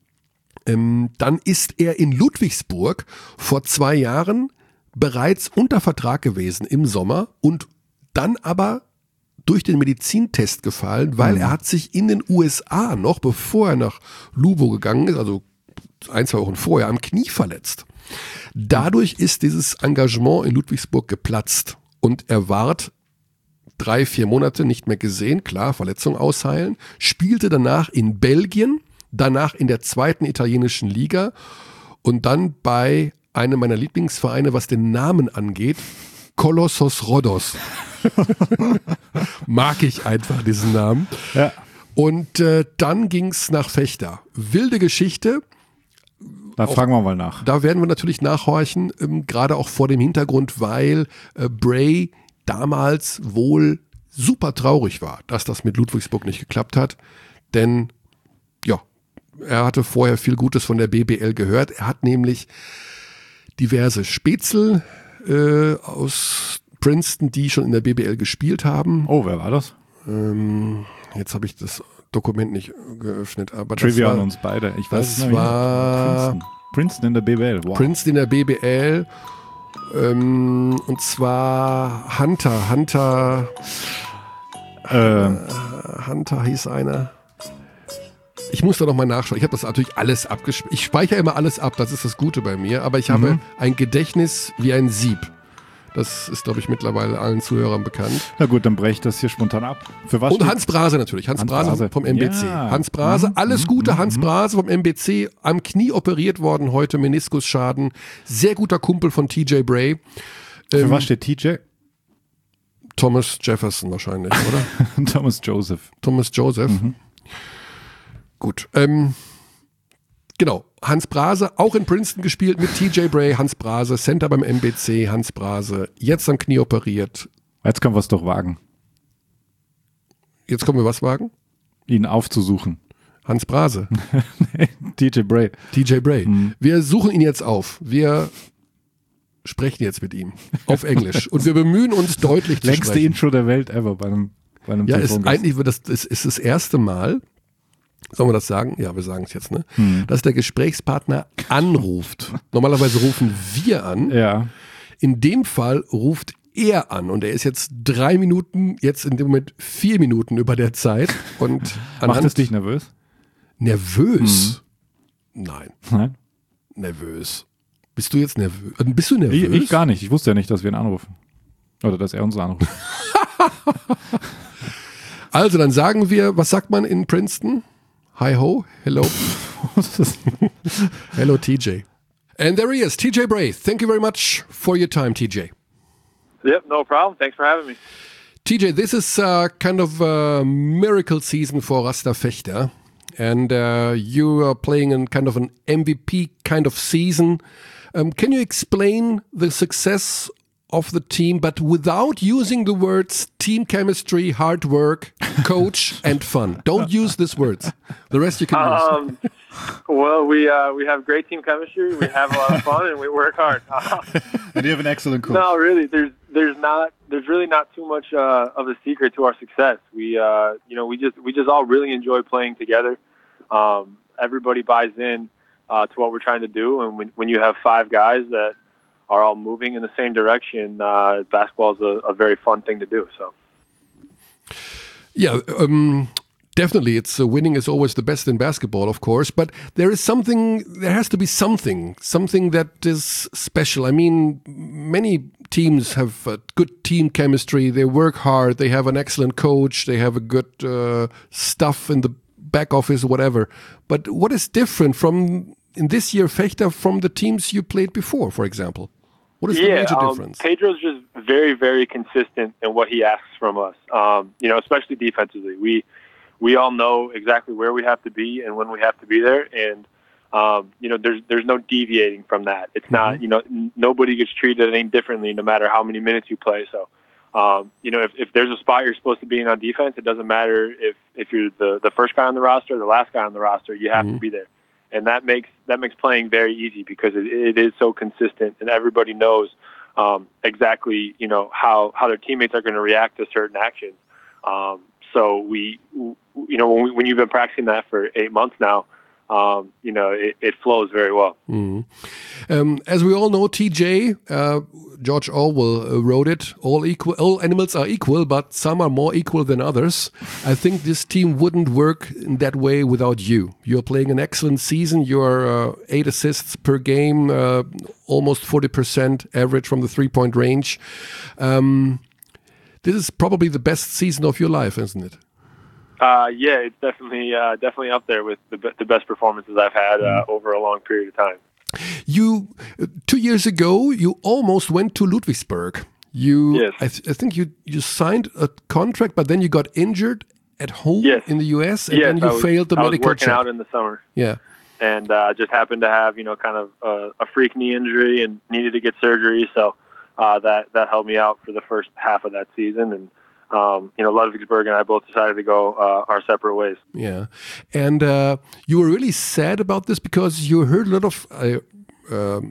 Ähm, dann ist er in Ludwigsburg vor zwei Jahren bereits unter Vertrag gewesen im Sommer und dann aber durch den Medizintest gefallen, weil mhm. er hat sich in den U S A noch, bevor er nach Lubo gegangen ist, also ein, zwei Wochen vorher, am Knie verletzt. Dadurch ist dieses Engagement in Ludwigsburg geplatzt und er ward drei, vier Monate nicht mehr gesehen, klar, Verletzung ausheilen, spielte danach in Belgien, danach in der zweiten italienischen Liga und dann bei einem meiner Lieblingsvereine, was den Namen angeht, Kolossos Rhodos. Mag ich einfach diesen Namen. Ja. Und äh, dann ging's nach Fechter. Wilde Geschichte. Da auch, fragen wir mal nach. Da werden wir natürlich nachhorchen, ähm, gerade auch vor dem Hintergrund, weil äh, Bray damals wohl super traurig war, dass das mit Ludwigsburg nicht geklappt hat. Denn ja, er hatte vorher viel Gutes von der B B L gehört. Er hat nämlich diverse Spätzl äh, aus Princeton, die schon in der B B L gespielt haben. Oh, wer war das? Ähm, jetzt habe ich das Dokument nicht geöffnet. Aber Trivia das war, an uns beide. Ich weiß das es nicht. war Princeton. Princeton in der B B L. Wow. Princeton in der B B L. Ähm, und zwar Hunter. Hunter. Ähm. Äh, Hunter hieß einer. Ich muss da noch mal nachschauen. Ich habe das natürlich alles abgespeichert. Ich speichere immer alles ab, das ist das Gute bei mir. Aber ich habe mhm. ein Gedächtnis wie ein Sieb. Das ist, glaube ich, mittlerweile allen Zuhörern bekannt. Na gut, dann breche ich das hier spontan ab. Für was? Und Hans Brase natürlich. Hans, Hans Brase, Brase vom M B C. Ja. Hans Brase, mhm. alles Gute. Hans mhm. Brase vom M B C, am Knie operiert worden heute, Meniskusschaden. Sehr guter Kumpel von T J Bray. Für ähm, was steht T J? Thomas Jefferson wahrscheinlich, oder? Thomas Joseph. Thomas Joseph. Mhm. Gut. Ähm, genau. Hans Brase, auch in Princeton gespielt mit T J Bray. Hans Brase, Center beim M B C. Hans Brase, jetzt am Knie operiert. Jetzt können wir es doch wagen. Jetzt können wir was wagen? Ihn aufzusuchen. Hans Brase. T J Bray. T J Bray. Mhm. Wir suchen ihn jetzt auf. Wir sprechen jetzt mit ihm auf Englisch. Und wir bemühen uns deutlich zu Längste sprechen. Längste Intro der Welt ever bei einem, bei einem Ja, ist eigentlich das, das ist das erste Mal, sollen wir das sagen? Ja, wir sagen es jetzt, ne? Hm. Dass der Gesprächspartner anruft. Normalerweise rufen wir an. Ja. In dem Fall ruft er an und er ist jetzt drei Minuten, jetzt in dem Moment vier Minuten über der Zeit. Und macht es dich nervös? Nervös? Hm. Nein. Nein. Nervös. Bist du jetzt nervös? Bist du nervös? Ich, ich gar nicht. Ich wusste ja nicht, dass wir ihn anrufen. Oder dass er uns anruft. Also, dann sagen wir, was sagt man in Princeton? Hi ho, hello. Hello, T J. And there he is, T J Bray. Thank you very much for your time, T J. Yep, no problem. Thanks for having me. T J, this is uh, kind of a miracle season for Rasta Fechter. And uh, you are playing in kind of an M V P kind of season. Um, can you explain the success of the team, but without using the words team chemistry, hard work, coach, and fun? Don't use these words. The rest you can um, use. Well, we uh, we have great team chemistry. We have a lot of fun, and we work hard. And you have an excellent coach. No, really, there's there's not there's really not too much uh, of a secret to our success. We uh, you know we just we just all really enjoy playing together. Um, everybody buys in uh, to what we're trying to do, and when, when you have five guys that are all moving in the same direction, uh, basketball is a, a very fun thing to do. So, yeah, um, definitely, it's uh, winning is always the best in basketball, of course. But there is something, there has to be something, something that is special. I mean, many teams have uh, good team chemistry. They work hard. They have an excellent coach. They have a good uh, stuff in the back office, whatever. But what is different from in this year Fechter from the teams you played before, for example? What is yeah, the major um, difference? Pedro's just very, very consistent in what he asks from us. Um, you know, especially defensively. We we all know exactly where we have to be and when we have to be there, and um, you know, there's there's no deviating from that. It's mm-hmm. not, you know, n- nobody gets treated any differently no matter how many minutes you play. So. Um, you know, if, if there's a spot you're supposed to be in on defense, it doesn't matter if, if you're the, the first guy on the roster or the last guy on the roster, you have mm-hmm. to be there. And that makes that makes playing very easy because it, it is so consistent and everybody knows um, exactly, you know, how, how their teammates are going to react to certain actions. Um, so we, you know, when, we, when you've been practicing that for eight months now, Um, you know, it, it flows very well. Mm. Um, as we all know, T J, uh, George Orwell uh, wrote it, all equal, all animals are equal, but some are more equal than others. I think this team wouldn't work in that way without you. You're playing an excellent season. You're uh, eight assists per game, uh, almost forty percent average from the three-point range. Um, this is probably the best season of your life, isn't it? Uh, yeah, it's definitely uh, definitely up there with the, the best performances I've had uh, over a long period of time. You two years ago, you almost went to Ludwigsburg. You, yes. I, th- I think you, you signed a contract, but then you got injured at home yes. in the U S, and yes, then you was, failed the I medical was working check. out in the summer. Yeah, and uh, just happened to have you know kind of a, a freak knee injury and needed to get surgery, so uh, that that held me out for the first half of that season and. Um, you know, Ludwigsburg and I both decided to go uh, our separate ways. Yeah. And uh, you were really sad about this because you heard a lot of, I uh,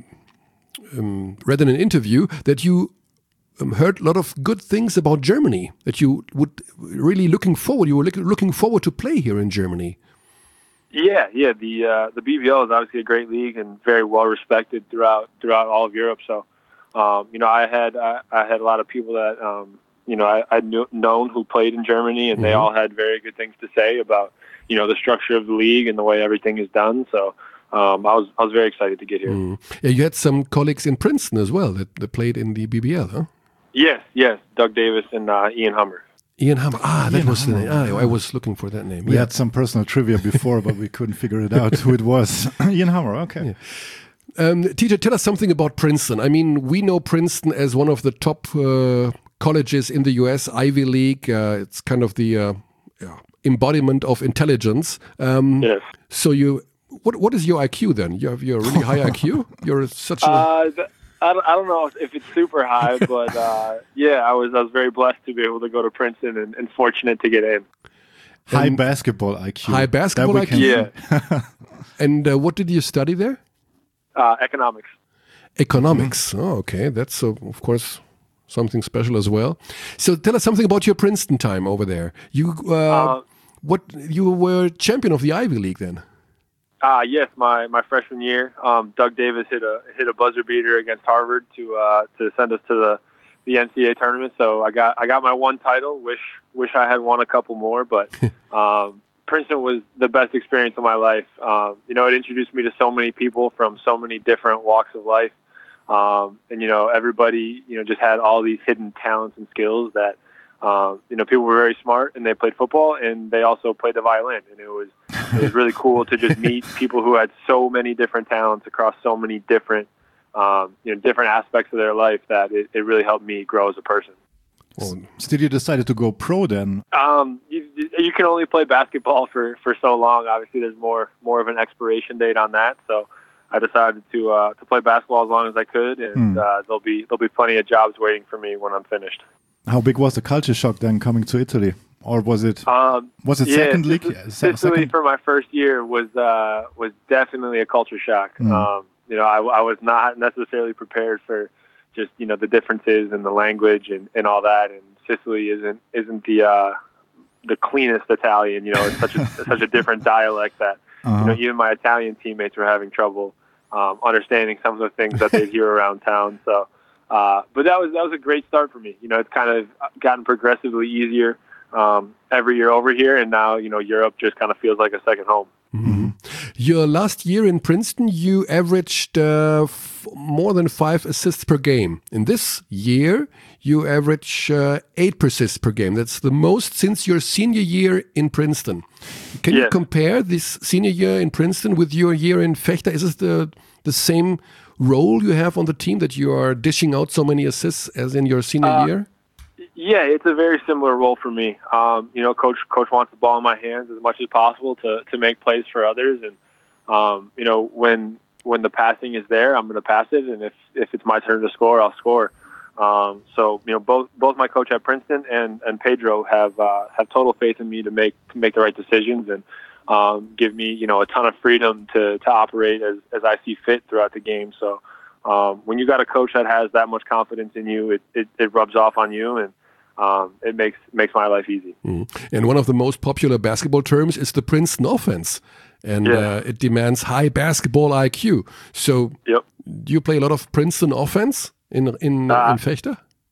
um, read in an interview that you um, heard a lot of good things about Germany, that you would really looking forward, you were looking forward to play here in Germany. Yeah, yeah. The uh, the B B L is obviously a great league and very well respected throughout throughout all of Europe. So, um, you know, I had I, I had a lot of people that um, you know I, I'd knew, known who played in Germany, and mm-hmm. they all had very good things to say about you know the structure of the league and the way everything is done. So, um, I was I was very excited to get here. Mm. Yeah, you had some colleagues in Princeton as well that, that played in the B B L, huh? Yes, yes, Doug Davis and uh, Ian Hummer. Ian Hummer. Ah, that Ian was Hummer. the name. Ah, I was looking for that name. We yeah. had some personal trivia before, but we couldn't figure it out who it was. Ian Hummer, okay. Yeah. Um, T J, tell us something about Princeton. I mean, we know Princeton as one of the top uh, colleges in the U S, Ivy League. Uh, it's kind of the uh, yeah, embodiment of intelligence. Um, yes. So you, what what is your I Q then? You have your really high I Q. You're such a. Uh, th- I don't, I don't know if it's super high, but uh, yeah, I was I was very blessed to be able to go to Princeton and, and fortunate to get in. High And basketball I Q. High basketball That we I Q. can- Yeah, And uh, what did you study there? uh, economics. Economics. Oh, okay. That's, uh, of course, something special as well. So tell us something about your Princeton time over there. You uh, Uh, what you were champion of the Ivy League then? Uh, yes, my, my freshman year, um, Doug Davis hit a hit a buzzer beater against Harvard to uh, to send us to the, the N C A A tournament. So I got I got my one title. Wish wish I had won a couple more, but um, Princeton was the best experience of my life. Um, you know, it introduced me to so many people from so many different walks of life, um, and you know, everybody you know just had all these hidden talents and skills that. Um, you know, people were very smart, and they played football, and they also played the violin, and it was it was really cool to just meet people who had so many different talents across so many different, um, you know, different aspects of their life that it, it really helped me grow as a person. Well, still, you decided to go pro then? Um, you, you can only play basketball for, for so long. Obviously, there's more more of an expiration date on that, so I decided to uh, to play basketball as long as I could, and Hmm. uh, there'll be there'll be plenty of jobs waiting for me when I'm finished. How big was the culture shock then coming to Italy? Or was it Um, was it yeah, second league? Sicily, Se- Sicily second? for my first year was uh, was definitely a culture shock. Mm. Um, you know, I, I was not necessarily prepared for just you know the differences in the language and, and all that. And Sicily isn't isn't the uh, the cleanest Italian. You know, it's such a such a different dialect that Uh-huh. you know even my Italian teammates were having trouble um, understanding some of the things that they hear around town. So. Uh, but that was that was a great start for me. You know, it's kind of gotten progressively easier um, every year over here, and now you know Europe just kind of feels like a second home. Mm-hmm. Your last year in Princeton, you averaged uh, f- more than five assists per game. In this year, you average uh, eight assists per game. That's the most since your senior year in Princeton. Can Yes. you compare this senior year in Princeton with your year in Fechter? Is it the the same role you have on the team that you are dishing out so many assists as in your senior Uh, year? Yeah, it's a very similar role for me. Um, you know, coach coach wants the ball in my hands as much as possible to, to make plays for others, and um, you know when when the passing is there, I'm going to pass it, and if if it's my turn to score, I'll score. Um, so you know, both both my coach at Princeton and, and Pedro have uh, have total faith in me to make to make the right decisions and um, give me you know a ton of freedom to to operate as as I see fit throughout the game. So. Um, when you got a coach that has that much confidence in you, it, it, it rubs off on you, and um, it makes makes my life easy. Mm. And one of the most popular basketball terms is the Princeton offense, and Yeah. uh, it demands high basketball I Q. So, Yep. do you play a lot of Princeton offense in in, Uh, in Fechter?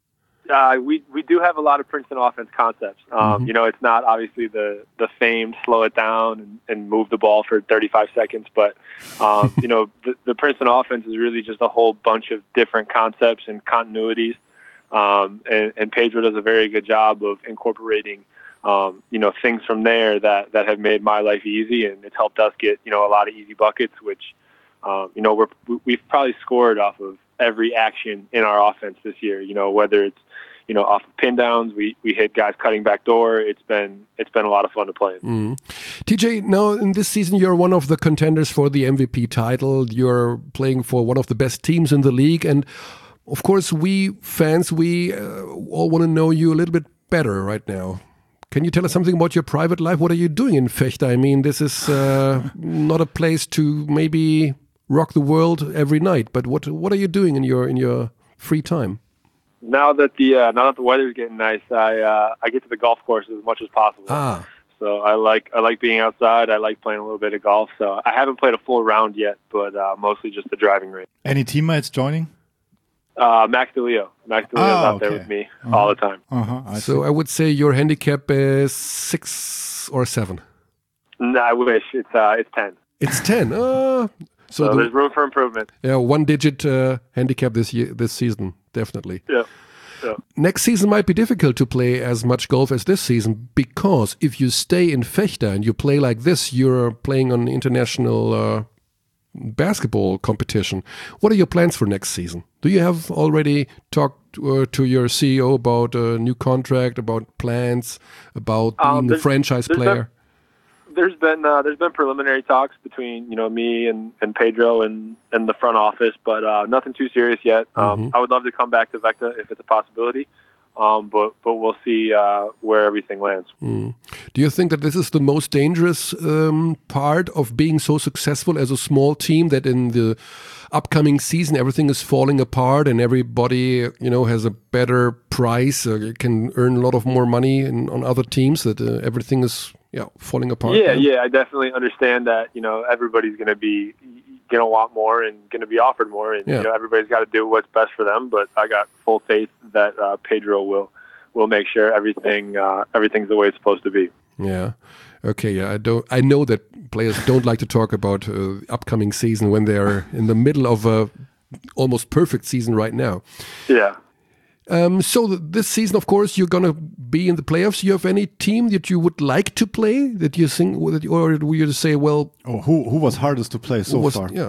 Uh, we we do have a lot of Princeton offense concepts. Um, Mhm. You know, it's not obviously the the famed slow it down and, and move the ball for thirty-five seconds, but um, you know, the, the Princeton offense is really just a whole bunch of different concepts and continuities. Um, and, and Pedro does a very good job of incorporating, um, you know, things from there that, that have made my life easy, and it's helped us get you know a lot of easy buckets, which um, you know we're we've probably scored off of every action in our offense this year. You know, whether it's you know, off of pin downs, we we hit guys cutting back door. It's been it's been a lot of fun to play in. Mm. T J, now in this season, you're one of the contenders for the M V P title. You're playing for one of the best teams in the league, and of course, we fans, we uh, all want to know you a little bit better right now. Can you tell us something about your private life? What are you doing in Fechter? I mean, this is uh, not a place to maybe rock the world every night, but what what are you doing in your in your free time? Now that the uh, now that the weather's getting nice, I uh, I get to the golf course as much as possible. Ah, So I like I like being outside. I like playing a little bit of golf. So I haven't played a full round yet, but uh, mostly just the driving range. Any teammates joining? Uh, Max DeLeo. Max DeLeo's Ah, out there okay. with me Uh-huh. all the time. Uh-huh, I so see. I would say your handicap is six or seven. No, I wish it's uh, it's ten. It's ten. Uh, So, so the, there's room for improvement. yeah, one digit uh, handicap this year, this season, definitely. Yeah. Yeah. Next season might be difficult to play as much golf as this season, because if you stay in Vechta and you play like this, you're playing on international uh, basketball competition. What are your plans for next season? Do you have already talked uh, to your C E O about a new contract, about plans, about being um, a franchise player? There's been uh, there's been preliminary talks between you know me and, and Pedro and, and the front office, but uh, nothing too serious yet. Um, mm-hmm. I would love to come back to Vechta if it's a possibility, um, but but we'll see uh, where everything lands. Mm. Do you think that this is the most dangerous um, part of being so successful as a small team, that in the upcoming season everything is falling apart and everybody you know has a better price, uh, can earn a lot of more money in, on other teams, that uh, everything is Yeah, falling apart. Yeah, now? yeah, I definitely understand that. You know, everybody's going to be going to want more and going to be offered more, and yeah. you know, everybody's got to do what's best for them. But I got full faith that uh, Pedro will will make sure everything uh, everything's the way it's supposed to be. Yeah. Okay. Yeah. I don't. I know that players don't like to talk about uh, upcoming season when they're in the middle of a almost perfect season right now. Yeah. Um, so th this season, of course, you're going to be in the playoffs. You have any team that you would like to play, that you think, or will you say, well, oh, who who was hardest to play so was, far? Yeah,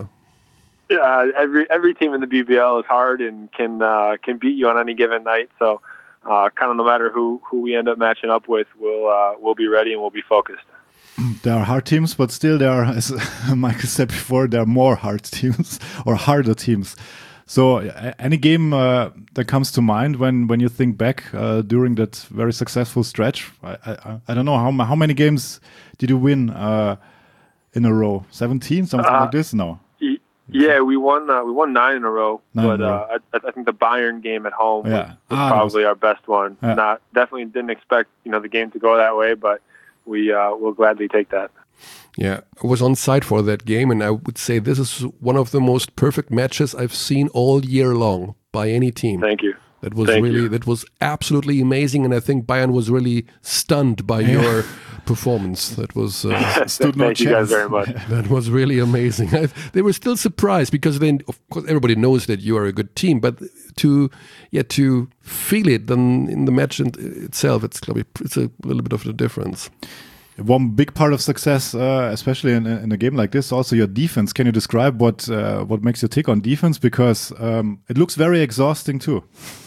yeah. Every every team in the B B L is hard and can uh, can beat you on any given night. So, uh, kind of no matter who who we end up matching up with, we'll uh, we'll be ready and we'll be focused. There are hard teams, but still there are, as Michael said before, there are more hard teams or harder teams. So, any game uh, that comes to mind when, when you think back uh, during that very successful stretch? I I, I don't know, how how many games did you win uh, in a row? seventeen, something uh, like this? No. Yeah, we won. Uh, we won nine in a row. Nine but in a row. Uh, I, I think the Bayern game at home yeah. was, was ah, probably was, our best one. Yeah. Not definitely didn't expect you know the game to go that way, but we uh, will gladly take that. Yeah, I was on site for that game, and I would say this is one of the most perfect matches I've seen all year long by any team. Thank you. That was Thank really you. that was absolutely amazing, and I think Bayern was really stunned by yeah. your performance. That was uh, stood no Thank you guys very much. That was really amazing. I, they were still surprised because then, of course, everybody knows that you are a good team, but to yeah to feel it then in the match in, itself, it's it's a little bit of a difference. One big part of success, uh, especially in, in a game like this, also your defense. Can you describe what uh, what makes you tick on defense? Because um, it looks very exhausting too.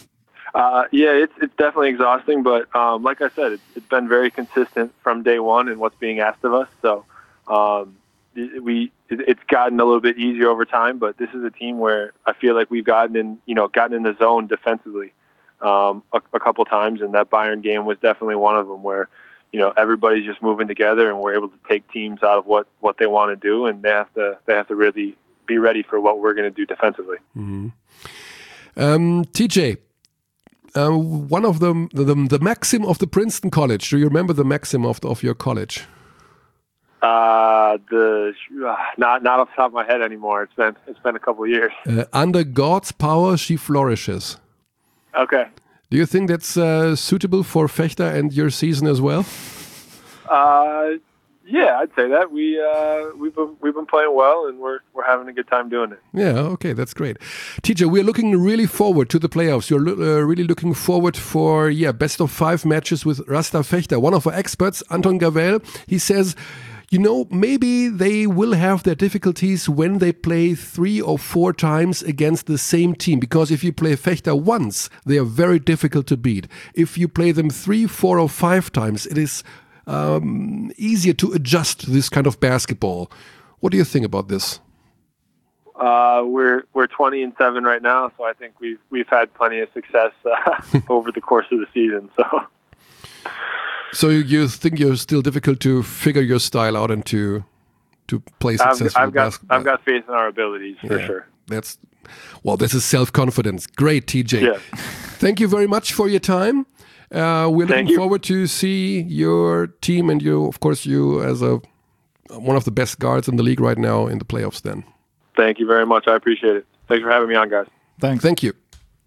Uh, yeah, it's it's definitely exhausting, but um, like I said, it's, it's been very consistent from day one in what's being asked of us. So um, we it, it's gotten a little bit easier over time, but this is a team where I feel like we've gotten in you know gotten in the zone defensively um, a, a couple times, and that Bayern game was definitely one of them where. You know, everybody's just moving together, and we're able to take teams out of what, what they want to do, and they have to they have to really be ready for what we're going to do defensively. Mm-hmm. um, T J, uh, one of the, the the maxim of the Princeton College. Do you remember the maxim of the, of your college? Uh, the uh, not not off the top of my head anymore. It's been it's been a couple of years. Uh, under God's power, she flourishes. Okay. Do you think that's uh, suitable for Vechta and your season as well? Uh, yeah, I'd say that. We uh, we've been we've been playing well, and we're we're having a good time doing it. Yeah, okay, that's great. T J, we're looking really forward to the playoffs. You're uh, really looking forward for yeah best of five matches with Rasta Vechta. One of our experts, Anton Gavel, he says, you know, maybe they will have their difficulties when they play three or four times against the same team. Because if you play Vechta once, they are very difficult to beat. If you play them three, four, or five times, it is um, easier to adjust to this kind of basketball. What do you think about this? Uh, we're we're twenty and seven right now, so I think we've we've had plenty of success uh, over the course of the season. So. So you think you're still difficult to figure your style out and to to play successfully? I've, I've got basketball? I've got faith in our abilities for yeah, sure. That's well, this is self-confidence. Great, T J. Yeah. Thank you very much for your time. Uh, we're looking forward to see your team and you, of course, you as a one of the best guards in the league right now in the playoffs. Then. Thank you very much. I appreciate it. Thanks for having me on, guys. Thanks. Thank you.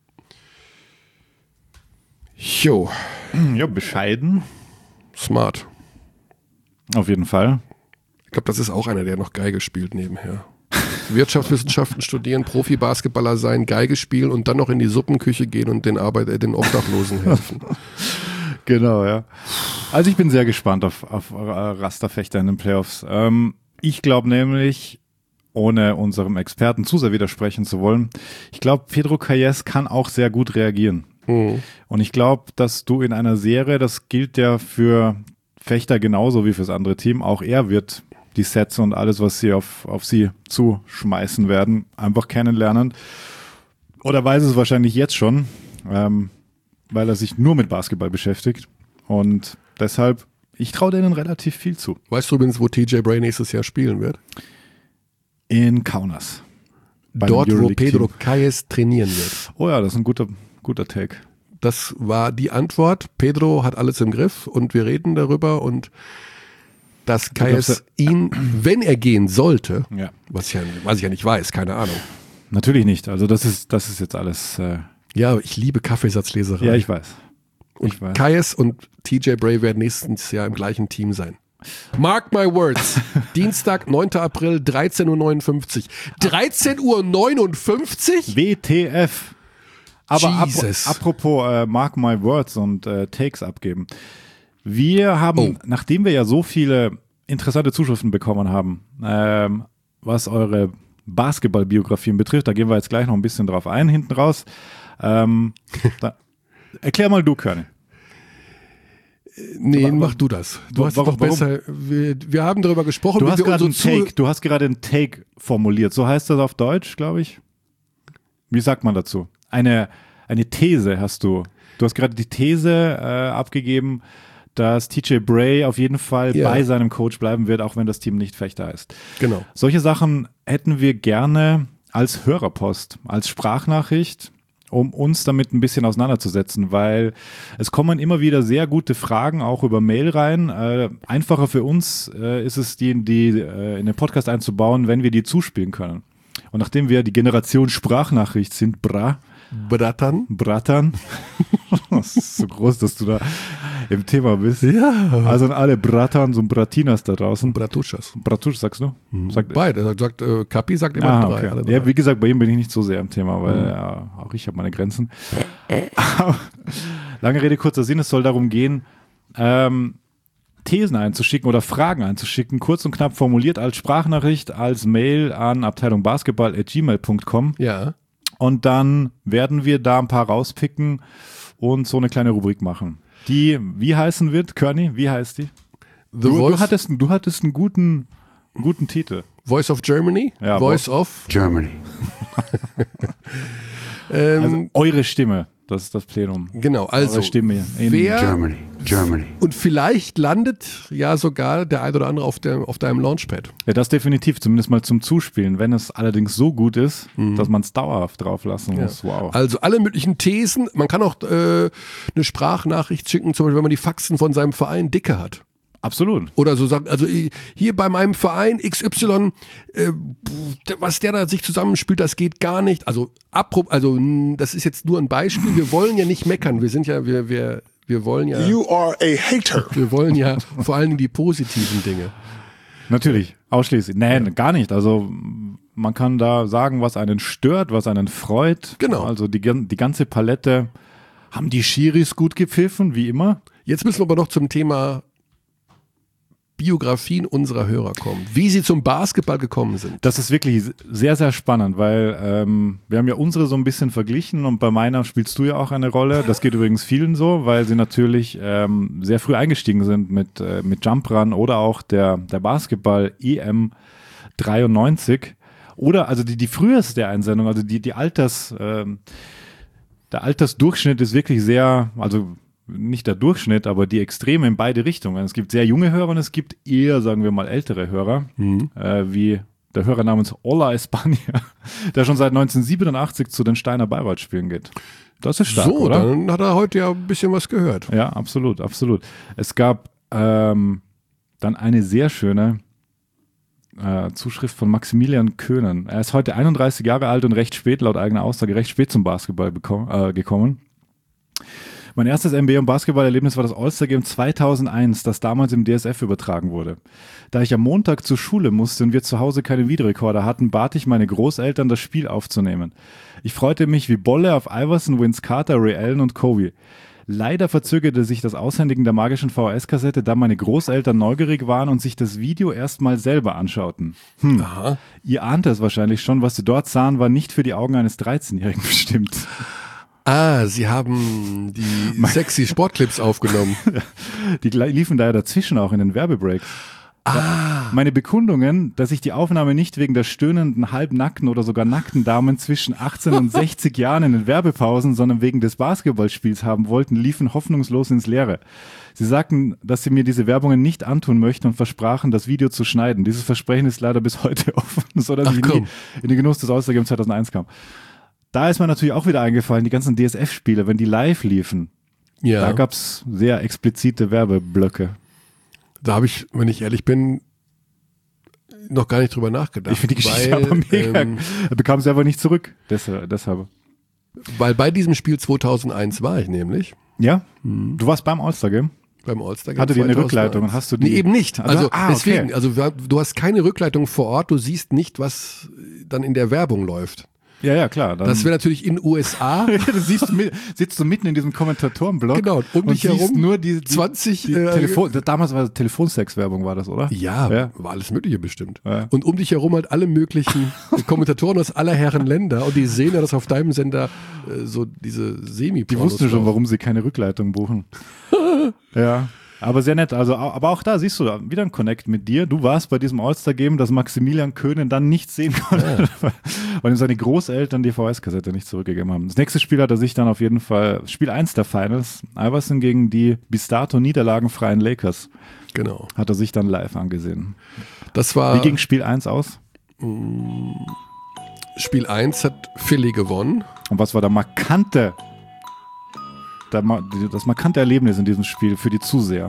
Jo. Ja, bescheiden. Smart. Auf jeden Fall. Ich glaube, das ist auch einer, der noch Geige spielt nebenher. Wirtschaftswissenschaften studieren, Profi-Basketballer sein, Geige spielen und dann noch in die Suppenküche gehen und den Arbeit, äh, den Obdachlosen helfen. Genau, ja. Also ich bin sehr gespannt auf, auf Rasterfechter in den Playoffs. Ähm, ich glaube nämlich, ohne unserem Experten zu sehr widersprechen zu wollen, ich glaube, Pedro Calles kann auch sehr gut reagieren. Mhm. Und ich glaube, dass du in einer Serie, das gilt ja für Fechter genauso wie fürs andere Team, auch er wird die Sets und alles, was sie auf, auf sie zuschmeißen werden, einfach kennenlernen. Oder weiß es wahrscheinlich jetzt schon, ähm, weil er sich nur mit Basketball beschäftigt. Und deshalb, ich traue denen relativ viel zu. Weißt du übrigens, wo T J Bray nächstes Jahr spielen wird? In Kaunas. Dort, wo Pedro Calles trainieren wird. Oh ja, das ist ein guter, guter Take. Das war die Antwort. Pedro hat alles im Griff und wir reden darüber und dass Calles ihn, wenn er gehen sollte, ja. was, ich ja, was ich ja nicht weiß, keine Ahnung. Natürlich nicht. Also das ist, das ist jetzt alles... Äh ja, ich liebe Kaffeesatzleserei. Ja, ich weiß. Und Calles und T J Bray werden nächstes Jahr im gleichen Team sein. Mark my words. Dienstag, neunter April, dreizehn Uhr neunundfünfzig. dreizehn Uhr neunundfünfzig? W T F. Aber ap apropos äh, Mark my words und äh, Takes abgeben. Wir haben, oh. nachdem wir ja so viele interessante Zuschriften bekommen haben, ähm, was eure Basketball-Biografien betrifft, da gehen wir jetzt gleich noch ein bisschen drauf ein, hinten raus. Ähm, da, erklär mal du, Körny. Nee, warum, mach du das. Du hast warum, doch besser. Wir, wir haben darüber gesprochen. Du hast, gerade einen Take, du hast gerade einen Take formuliert. So heißt das auf Deutsch, glaube ich. Wie sagt man dazu? Eine, eine These hast du. Du hast gerade die These äh, abgegeben, dass T J Bray auf jeden Fall ja. bei seinem Coach bleiben wird, auch wenn das Team nicht Fechter heißt. Genau. Solche Sachen hätten wir gerne als Hörerpost, als Sprachnachricht, um uns damit ein bisschen auseinanderzusetzen, weil es kommen immer wieder sehr gute Fragen auch über Mail rein. Äh, einfacher für uns äh, ist es, die, die äh, in den Podcast einzubauen, wenn wir die zuspielen können. Und nachdem wir die Generation Sprachnachricht sind, bra, Bratan, Bratan, das ist so groß, dass du da im Thema bist. Ja. Also an alle Bratans und Bratinas da draußen. Bratuschas. Bratuschas, sagst du? Mhm. Sagt, Beide. Er sagt, äh, Kapi sagt immer ah, drei, okay. alle drei. Ja, wie gesagt, bei ihm bin ich nicht so sehr im Thema, weil mhm. ja, auch ich habe meine Grenzen. Lange Rede, kurzer Sinn, es soll darum gehen, ähm, Thesen einzuschicken oder Fragen einzuschicken, kurz und knapp formuliert als Sprachnachricht, als Mail an abteilung basketball at gmail punkt com. Ja. Und dann werden wir da ein paar rauspicken und so eine kleine Rubrik machen. Die, wie heißen wird, Körny, wie heißt die? The du, Voice, du, hattest, du hattest einen guten, guten Titel. Voice of Germany? Ja, Voice Vo of Germany. ähm, also eure Stimme, das ist das Plenum. Genau, also eure Stimme in wer, Germany, Germany. Und vielleicht landet ja sogar der ein oder andere auf, der, auf deinem Launchpad. Ja, das definitiv, zumindest mal zum Zuspielen. Wenn es allerdings so gut ist, mhm. dass man es dauerhaft drauf lassen muss. Ja. Wow. Also alle möglichen Thesen. Man kann auch äh, eine Sprachnachricht schicken, zum Beispiel, wenn man die Faxen von seinem Verein dicke hat. Absolut. Oder so sagen, also hier bei meinem Verein X Y, äh, was der da sich zusammenspielt, das geht gar nicht. Also, also das ist jetzt nur ein Beispiel. Wir wollen ja nicht meckern. Wir sind ja, wir, wir, wir wollen ja. You are a hater. Wir wollen ja vor allen Dingen die positiven Dinge. Natürlich, ausschließlich. Nein, ja. gar nicht. Also man kann da sagen, was einen stört, was einen freut. Genau. Also die, die ganze Palette. Haben die Schiris gut gepfiffen, wie immer? Jetzt müssen wir aber noch zum Thema Biografien unserer Hörer kommen, wie sie zum Basketball gekommen sind. Das ist wirklich sehr, sehr spannend, weil ähm, wir haben ja unsere so ein bisschen verglichen und bei meiner spielst du ja auch eine Rolle. Das geht übrigens vielen so, weil sie natürlich ähm, sehr früh eingestiegen sind mit, äh, mit Jump Run oder auch der, der Basketball-E M dreiundneunzig oder also die, die früheste Einsendung, also die, die Alters, ähm, der Altersdurchschnitt ist wirklich sehr, also nicht der Durchschnitt, aber die Extreme in beide Richtungen. Es gibt sehr junge Hörer und es gibt eher, sagen wir mal, ältere Hörer, mhm. äh, wie der Hörer namens Ola Espania, der schon seit neunzehnhundertsiebenundachtzig zu den Steiner Bayreuth-Spielen geht. Das ist stark, so, oder? Dann hat er heute ja ein bisschen was gehört. Ja, absolut, absolut. Es gab ähm, dann eine sehr schöne äh, Zuschrift von Maximilian Köhnen. Er ist heute einunddreißig Jahre alt und recht spät, laut eigener Aussage, recht spät zum Basketball bekommen, äh, gekommen. Mein erstes N B A- und Basketballerlebnis war das All-Star-Game zweitausendeins, das damals im D S F übertragen wurde. Da ich am Montag zur Schule musste und wir zu Hause keine Videorekorder hatten, bat ich meine Großeltern, das Spiel aufzunehmen. Ich freute mich wie Bolle auf Iverson, Vince Carter, Ray Allen und Kobe. Leider verzögerte sich das Aushändigen der magischen V H S-Kassette, da meine Großeltern neugierig waren und sich das Video erst mal selber anschauten. Hm. Aha. Ihr ahnte es wahrscheinlich schon, was sie dort sahen, war nicht für die Augen eines dreizehnjährigen bestimmt. Ah, sie haben die sexy Sportclips aufgenommen. Die liefen da ja dazwischen auch in den Werbebreaks. Ah. Meine Bekundungen, dass ich die Aufnahme nicht wegen der stöhnenden, halbnackten oder sogar nackten Damen zwischen achtzehn und sechzig Jahren in den Werbepausen, sondern wegen des Basketballspiels haben wollten, liefen hoffnungslos ins Leere. Sie sagten, dass sie mir diese Werbungen nicht antun möchten und versprachen, das Video zu schneiden. Dieses Versprechen ist leider bis heute offen, sodass Ach, ich nie in den Genuss des All-Star-Games zweitausendeins kam. Da ist mir natürlich auch wieder eingefallen, die ganzen D S F-Spiele, wenn die live liefen, ja. Da gab es sehr explizite Werbeblöcke. Da habe ich, wenn ich ehrlich bin, noch gar nicht drüber nachgedacht. Ich finde die Geschichte weil, aber mega. Ähm, er bekam sie aber nicht zurück, deshalb, deshalb. Weil bei diesem Spiel zweitausendeins war ich nämlich. Ja? Hm. Du warst beim All-Star-Game? Beim All-Star-Game. Hatte die eine Rückleitung? Hast du die? Nee, eben nicht. Also, ah, deswegen, okay. also du hast keine Rückleitung vor Ort, du siehst nicht, was dann in der Werbung läuft. Ja, ja, klar. Dann das wäre natürlich in U S A. du siehst, sitzt du mitten in diesem Kommentatorenblock. Genau. Und um dich herum nur die, die zwanzig. Die äh, Telefon, damals war Telefonsex-Werbung, war das, oder? Ja, ja, war alles Mögliche bestimmt. Ja. Und um dich herum halt alle möglichen Kommentatoren aus aller Herren Länder. Und die sehen ja, dass auf deinem Sender äh, so diese semi Die wussten schon, warum sie keine Rückleitung buchen. Ja. Aber sehr nett, also aber auch da siehst du wieder ein Connect mit dir. Du warst bei diesem All-Star-Game, das Maximilian Köhnen dann nicht sehen konnte, ja. weil ihm seine Großeltern die V H S-Kassette nicht zurückgegeben haben. Das nächste Spiel hat er sich dann auf jeden Fall, Spiel eins der Finals, Iverson gegen die bis dato niederlagenfreien Lakers. Genau. Hat er sich dann live angesehen. Das war. Wie ging Spiel eins aus? Spiel eins hat Philly gewonnen. Und was war der markante das markante Erlebnis in diesem Spiel für die Zuseher?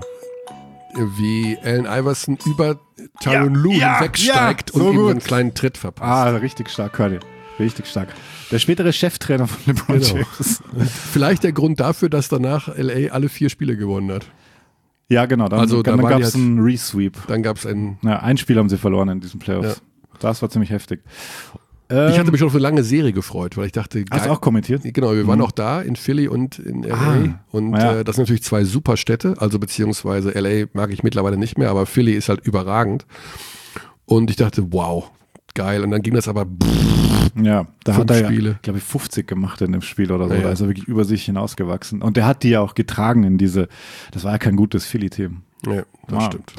Wie Allen Iverson über Tyronn ja, Lue ja, wegsteigt ja, so und ihm gut. einen kleinen Tritt verpasst. Ah, richtig stark, Curry. Richtig stark. Der spätere Cheftrainer von LeBron genau. James. Vielleicht der Grund dafür, dass danach L A alle vier Spiele gewonnen hat. Ja, genau. Dann, also, dann, da dann gab es halt, einen Resweep. Dann gab es einen... Ja, ein Spiel haben sie verloren in diesen Playoffs. Ja. Das war ziemlich heftig. Ich hatte mich schon auf eine lange Serie gefreut, weil ich dachte... Hast du auch kommentiert? Genau, wir waren mhm. auch da in Philly und in L A. Ah, und ja. äh, das sind natürlich zwei super Städte, also beziehungsweise L A mag ich mittlerweile nicht mehr, aber Philly ist halt überragend. Und ich dachte, wow, geil. Und dann ging das aber... Ja, da hat er Spiele. ja, glaube ich, fünfzig gemacht in dem Spiel oder so. Ja, ja. Da ist er wirklich über sich hinausgewachsen. Und der hat die ja auch getragen in diese... Das war ja kein gutes Philly-Team. Ja, das ah. stimmt.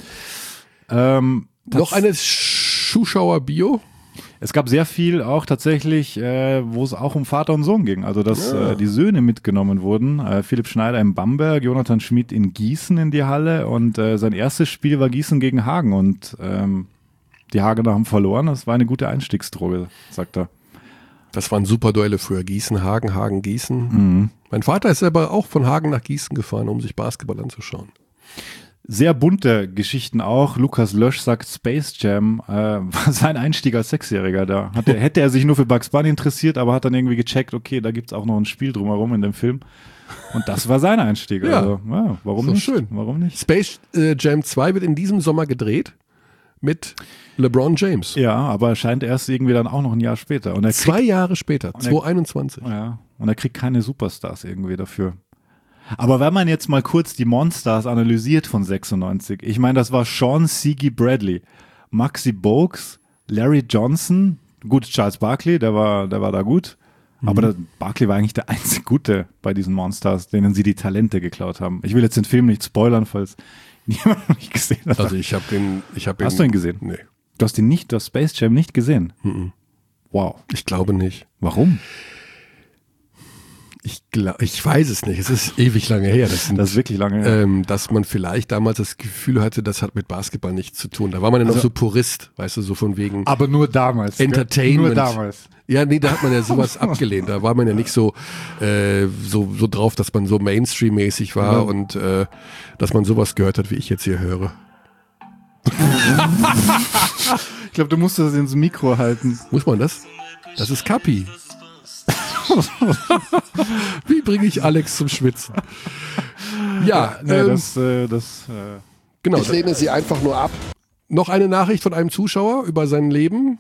Ähm, Noch eine Zuschauer-Bio? Es gab sehr viel auch tatsächlich, äh, wo es auch um Vater und Sohn ging. Also, dass ja. äh, die Söhne mitgenommen wurden. Äh, Philipp Schneider in Bamberg, Jonathan Schmid in Gießen in die Halle. Und äh, sein erstes Spiel war Gießen gegen Hagen. Und ähm, die Hagener haben verloren. Das war eine gute Einstiegsdroge, sagt er. Das waren super Duelle früher. Gießen, Hagen, Hagen, Gießen. Mhm. Mein Vater ist selber auch von Hagen nach Gießen gefahren, um sich Basketball anzuschauen. Sehr bunte Geschichten auch. Lukas Lösch sagt, Space Jam äh, war sein Einstieg als Sechsjähriger da. Hat er, hätte er sich nur für Bugs Bunny interessiert, aber hat dann irgendwie gecheckt, okay, da gibt's auch noch ein Spiel drumherum in dem Film. Und das war sein Einstieg. Ja. Also, ja, warum so nicht? Schön. Warum nicht? Space äh, Jam zwei wird in diesem Sommer gedreht mit LeBron James. Ja, aber scheint erst irgendwie dann auch noch ein Jahr später. Und er kriegt, Zwei Jahre später, zwanzig einundzwanzig. Ja, und er kriegt keine Superstars irgendwie dafür. Aber wenn man jetzt mal kurz die Monsters analysiert von sechsundneunzig, ich meine, das war Sean Siggy Bradley, Maxi Bogues, Larry Johnson, gut, Charles Barkley, der war, der war da gut, mhm. aber der, Barkley war eigentlich der einzige Gute bei diesen Monsters, denen sie die Talente geklaut haben. Ich will jetzt den Film nicht spoilern, falls niemand noch nicht gesehen hat. Also ich habe den, ich habe Hast du ihn gesehen? Nee. Du hast ihn nicht, du hast Space Jam nicht gesehen? Mhm. Wow. Ich glaube nicht. Warum? Ich glaube, ich weiß es nicht. Es ist ewig lange her. Das, sind, das ist wirklich lange her. Ähm, dass man vielleicht damals das Gefühl hatte, das hat mit Basketball nichts zu tun. Da war man ja noch also, so Purist, weißt du, so von wegen. Aber nur damals. Entertainment. Nur damals. Ja, nee, da hat man ja sowas abgelehnt. Da war man ja nicht so, äh, so, so drauf, dass man so Mainstream-mäßig war ja. und äh, dass man sowas gehört hat, wie ich jetzt hier höre. Ich glaube, du musst das ins Mikro halten. Muss man das? Das ist Kapi. Wie bringe ich Alex zum Schwitzen? Ja, nee, ähm, das, äh, das äh, genau. Ich lehne sie einfach nur ab. Noch eine Nachricht von einem Zuschauer über sein Leben.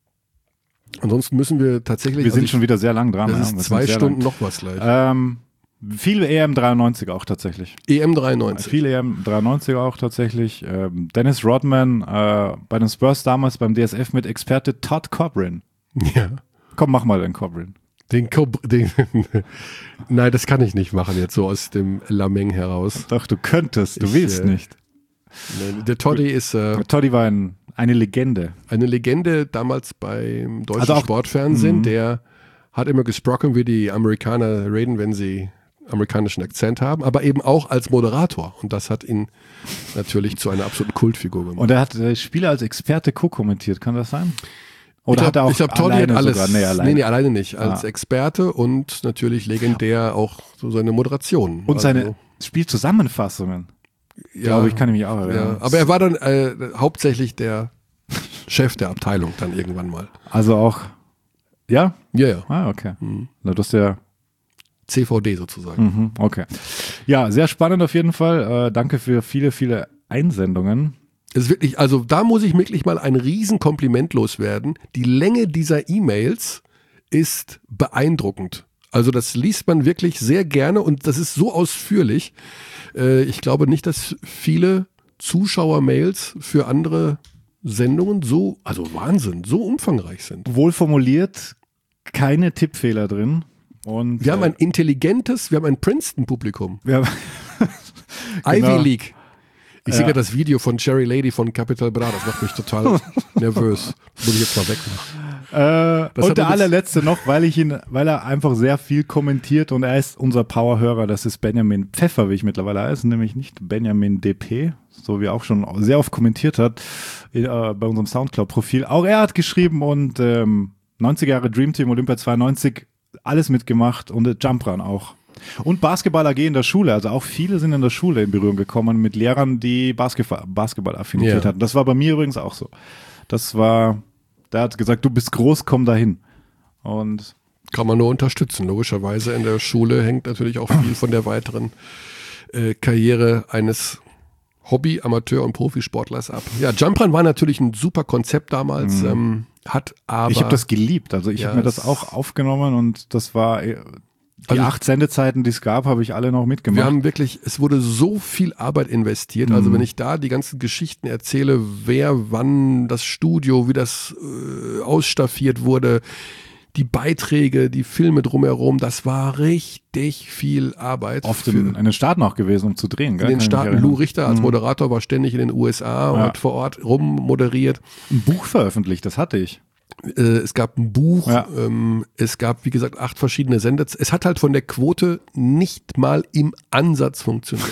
Ansonsten müssen wir tatsächlich... Wir sind also ich, schon wieder sehr lang dran. Das ja, ist zwei Stunden lang. noch was gleich. Ähm, viel E M dreiundneunzig auch tatsächlich. E M dreiundneunzig. Viel E M dreiundneunzig auch tatsächlich. Ähm, Dennis Rodman äh, bei den Spurs damals beim D S F mit Experte Todd Coburn. Ja. Komm, mach mal den Coburn. Den, Cob- den Nein, das kann ich nicht machen jetzt so aus dem Lameng heraus. Doch, du könntest, du ich, willst äh, nicht. Der Toddy ist... Äh, Der Toddy war ein, eine Legende. Eine Legende damals beim deutschen also auch, Sportfernsehen, m- der hat immer gesprochen, wie die Amerikaner reden, wenn sie amerikanischen Akzent haben, aber eben auch als Moderator. Und das hat ihn natürlich zu einer absoluten Kultfigur gemacht. Und er hat äh, Spiele als Experte co-kommentiert, kann das sein? Oder ich hat er glaub, auch ich glaub, Toddy hat alles, sogar? Nee, alleine. Nee, nee, alleine nicht. Als Ah. Experte und natürlich legendär auch so seine Moderation. Und also, seine Spielzusammenfassungen. ja, Glaube ich, kann ich mich auch erinnern. Ja, aber er war dann äh, hauptsächlich der Chef der Abteilung dann irgendwann mal. Also auch, ja? Ja, ja. Ah, okay. Mhm. Na, das ist ja C V D sozusagen. Mhm, okay. Ja, sehr spannend auf jeden Fall. Äh, danke für viele, viele Einsendungen. Es ist wirklich, also da muss ich wirklich mal ein Riesenkompliment loswerden. Die Länge dieser E-Mails ist beeindruckend. Also das liest man wirklich sehr gerne und das ist so ausführlich. Äh, ich glaube nicht, dass viele Zuschauer-Mails für andere Sendungen so, also Wahnsinn, so umfangreich sind. Wohl formuliert, keine Tippfehler drin. Und, Wir haben äh, ein intelligentes, wir haben ein Princeton-Publikum. wir haben Ivy Genau. League. Ich Ja. sehe gerade das Video von Cherry Lady von Capital Bra, das macht mich total nervös. Das muss ich jetzt mal wegmachen. Äh, Das und hat der uns- allerletzte noch, weil ich ihn, weil er einfach sehr viel kommentiert und er ist unser Powerhörer, das ist Benjamin Pfeffer, wie ich mittlerweile heiße, nämlich nicht Benjamin D P, so wie er auch schon sehr oft kommentiert hat in, äh, bei unserem Soundcloud-Profil. Auch er hat geschrieben und ähm, neunziger Jahre Dream Team, Olympia zweiundneunzig, alles mitgemacht und äh, Jump Run auch. Und Basketball A G in der Schule, also auch viele sind in der Schule in Berührung gekommen mit Lehrern, die Basketball, Basketball-Affinität Ja. hatten. Das war bei mir übrigens auch so. Das war, der hat gesagt, du bist groß, komm dahin. Und Kann man nur unterstützen. Logischerweise in der Schule hängt natürlich auch viel von der weiteren äh, Karriere eines Hobby-, Amateur- und Profisportlers ab. Ja, Jump Run war natürlich ein super Konzept damals, Mhm. ähm, hat aber... ich habe das geliebt. Also ich Ja, habe mir das es- auch aufgenommen und das war äh, die Also- acht Sendezeiten, die es gab, habe ich alle noch mitgemacht. Wir haben wirklich, es wurde so viel Arbeit investiert. Also Mhm. wenn ich da die ganzen Geschichten erzähle, wer, wann, das Studio, wie das äh, ausstaffiert wurde, die Beiträge, die Filme drumherum, das war richtig viel Arbeit. oft für- in, in den Staaten auch gewesen, um zu drehen. in Gell? den Kann ich mich Staaten. erinnern. Lou Richter als Mhm. Moderator war ständig in den U S A und Ja. hat vor Ort rummoderiert. Ein Buch veröffentlicht, das hatte ich. Äh, es gab ein Buch, Ja. ähm, es gab, wie gesagt, acht verschiedene Sender. Es hat halt von der Quote nicht mal im Ansatz funktioniert.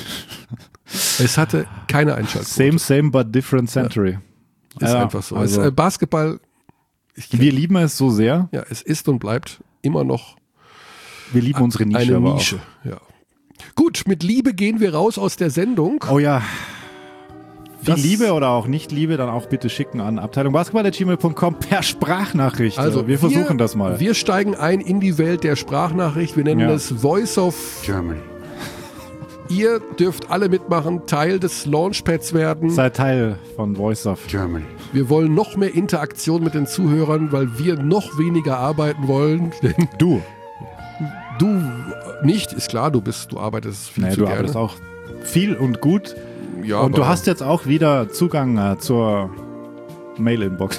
Es hatte keine Einschaltquote. Same, same, but different century. Ist Ja, einfach so. also- es, äh, Basketball, ich, Wir lieben es so sehr. ja, es ist und bleibt immer noch Wir lieben unsere Nische. eine aber Nische. Ja. Gut, mit Liebe gehen wir raus aus der Sendung. Auch. Oh ja. Viel Das- Liebe oder auch nicht Liebe, dann auch bitte schicken an abteilung basketball at gmail punkt com per Sprachnachricht. Also wir versuchen das mal. Wir steigen ein in die Welt der Sprachnachricht. Wir nennen Ja. es Voice of Germany. Ihr dürft alle mitmachen, Teil des Launchpads werden. Seid Teil von Voice of Germany. Wir wollen noch mehr Interaktion mit den Zuhörern, weil wir noch weniger arbeiten wollen. Denn Du. du nicht, ist klar, du bist, du arbeitest viel Nee, zu du gerne. arbeitest auch viel und gut. Ja, und du aber- hast jetzt auch wieder Zugang äh, zur Mail-Inbox.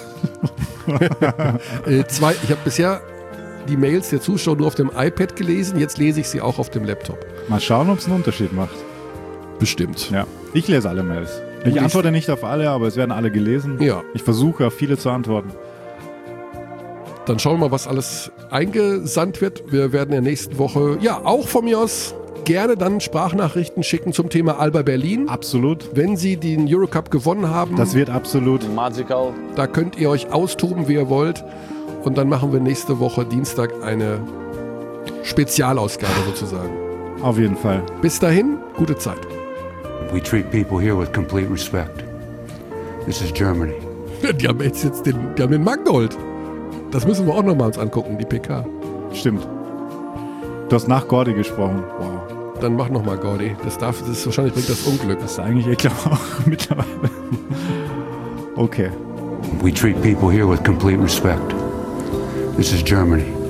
Äh, zwei, ich habe bisher die Mails der Zuschauer nur auf dem iPad gelesen, jetzt lese ich sie auch auf dem Laptop. Mal schauen, ob es einen Unterschied macht. Bestimmt. Ja. Ich lese alle Mails. Ich liest- antworte nicht auf alle, aber es werden alle gelesen. Ja. Ich versuche auf viele zu antworten. Dann schauen wir mal, was alles eingesandt wird. Wir werden in der nächsten Woche, ja, auch von mir aus gerne dann Sprachnachrichten schicken zum Thema Alba Berlin. Absolut. Wenn Sie den Eurocup gewonnen haben, Das wird absolut. Magical. da könnt ihr euch austoben, wie ihr wollt. Und dann machen wir nächste Woche Dienstag eine Spezialausgabe sozusagen. Auf jeden Fall. Bis dahin, gute Zeit. We treat people here with complete respect. This is Germany. Die haben jetzt, jetzt den, die haben den Mann geholt. Das müssen wir auch nochmal uns angucken, die P K. Stimmt. Du hast nach Gordy gesprochen. Wow. Dann mach nochmal Gordy. Das darf, das ist, wahrscheinlich bringt das Unglück. Das ist eigentlich, ich glaube auch mittlerweile. Okay. We treat people here with complete respect. This is Germany.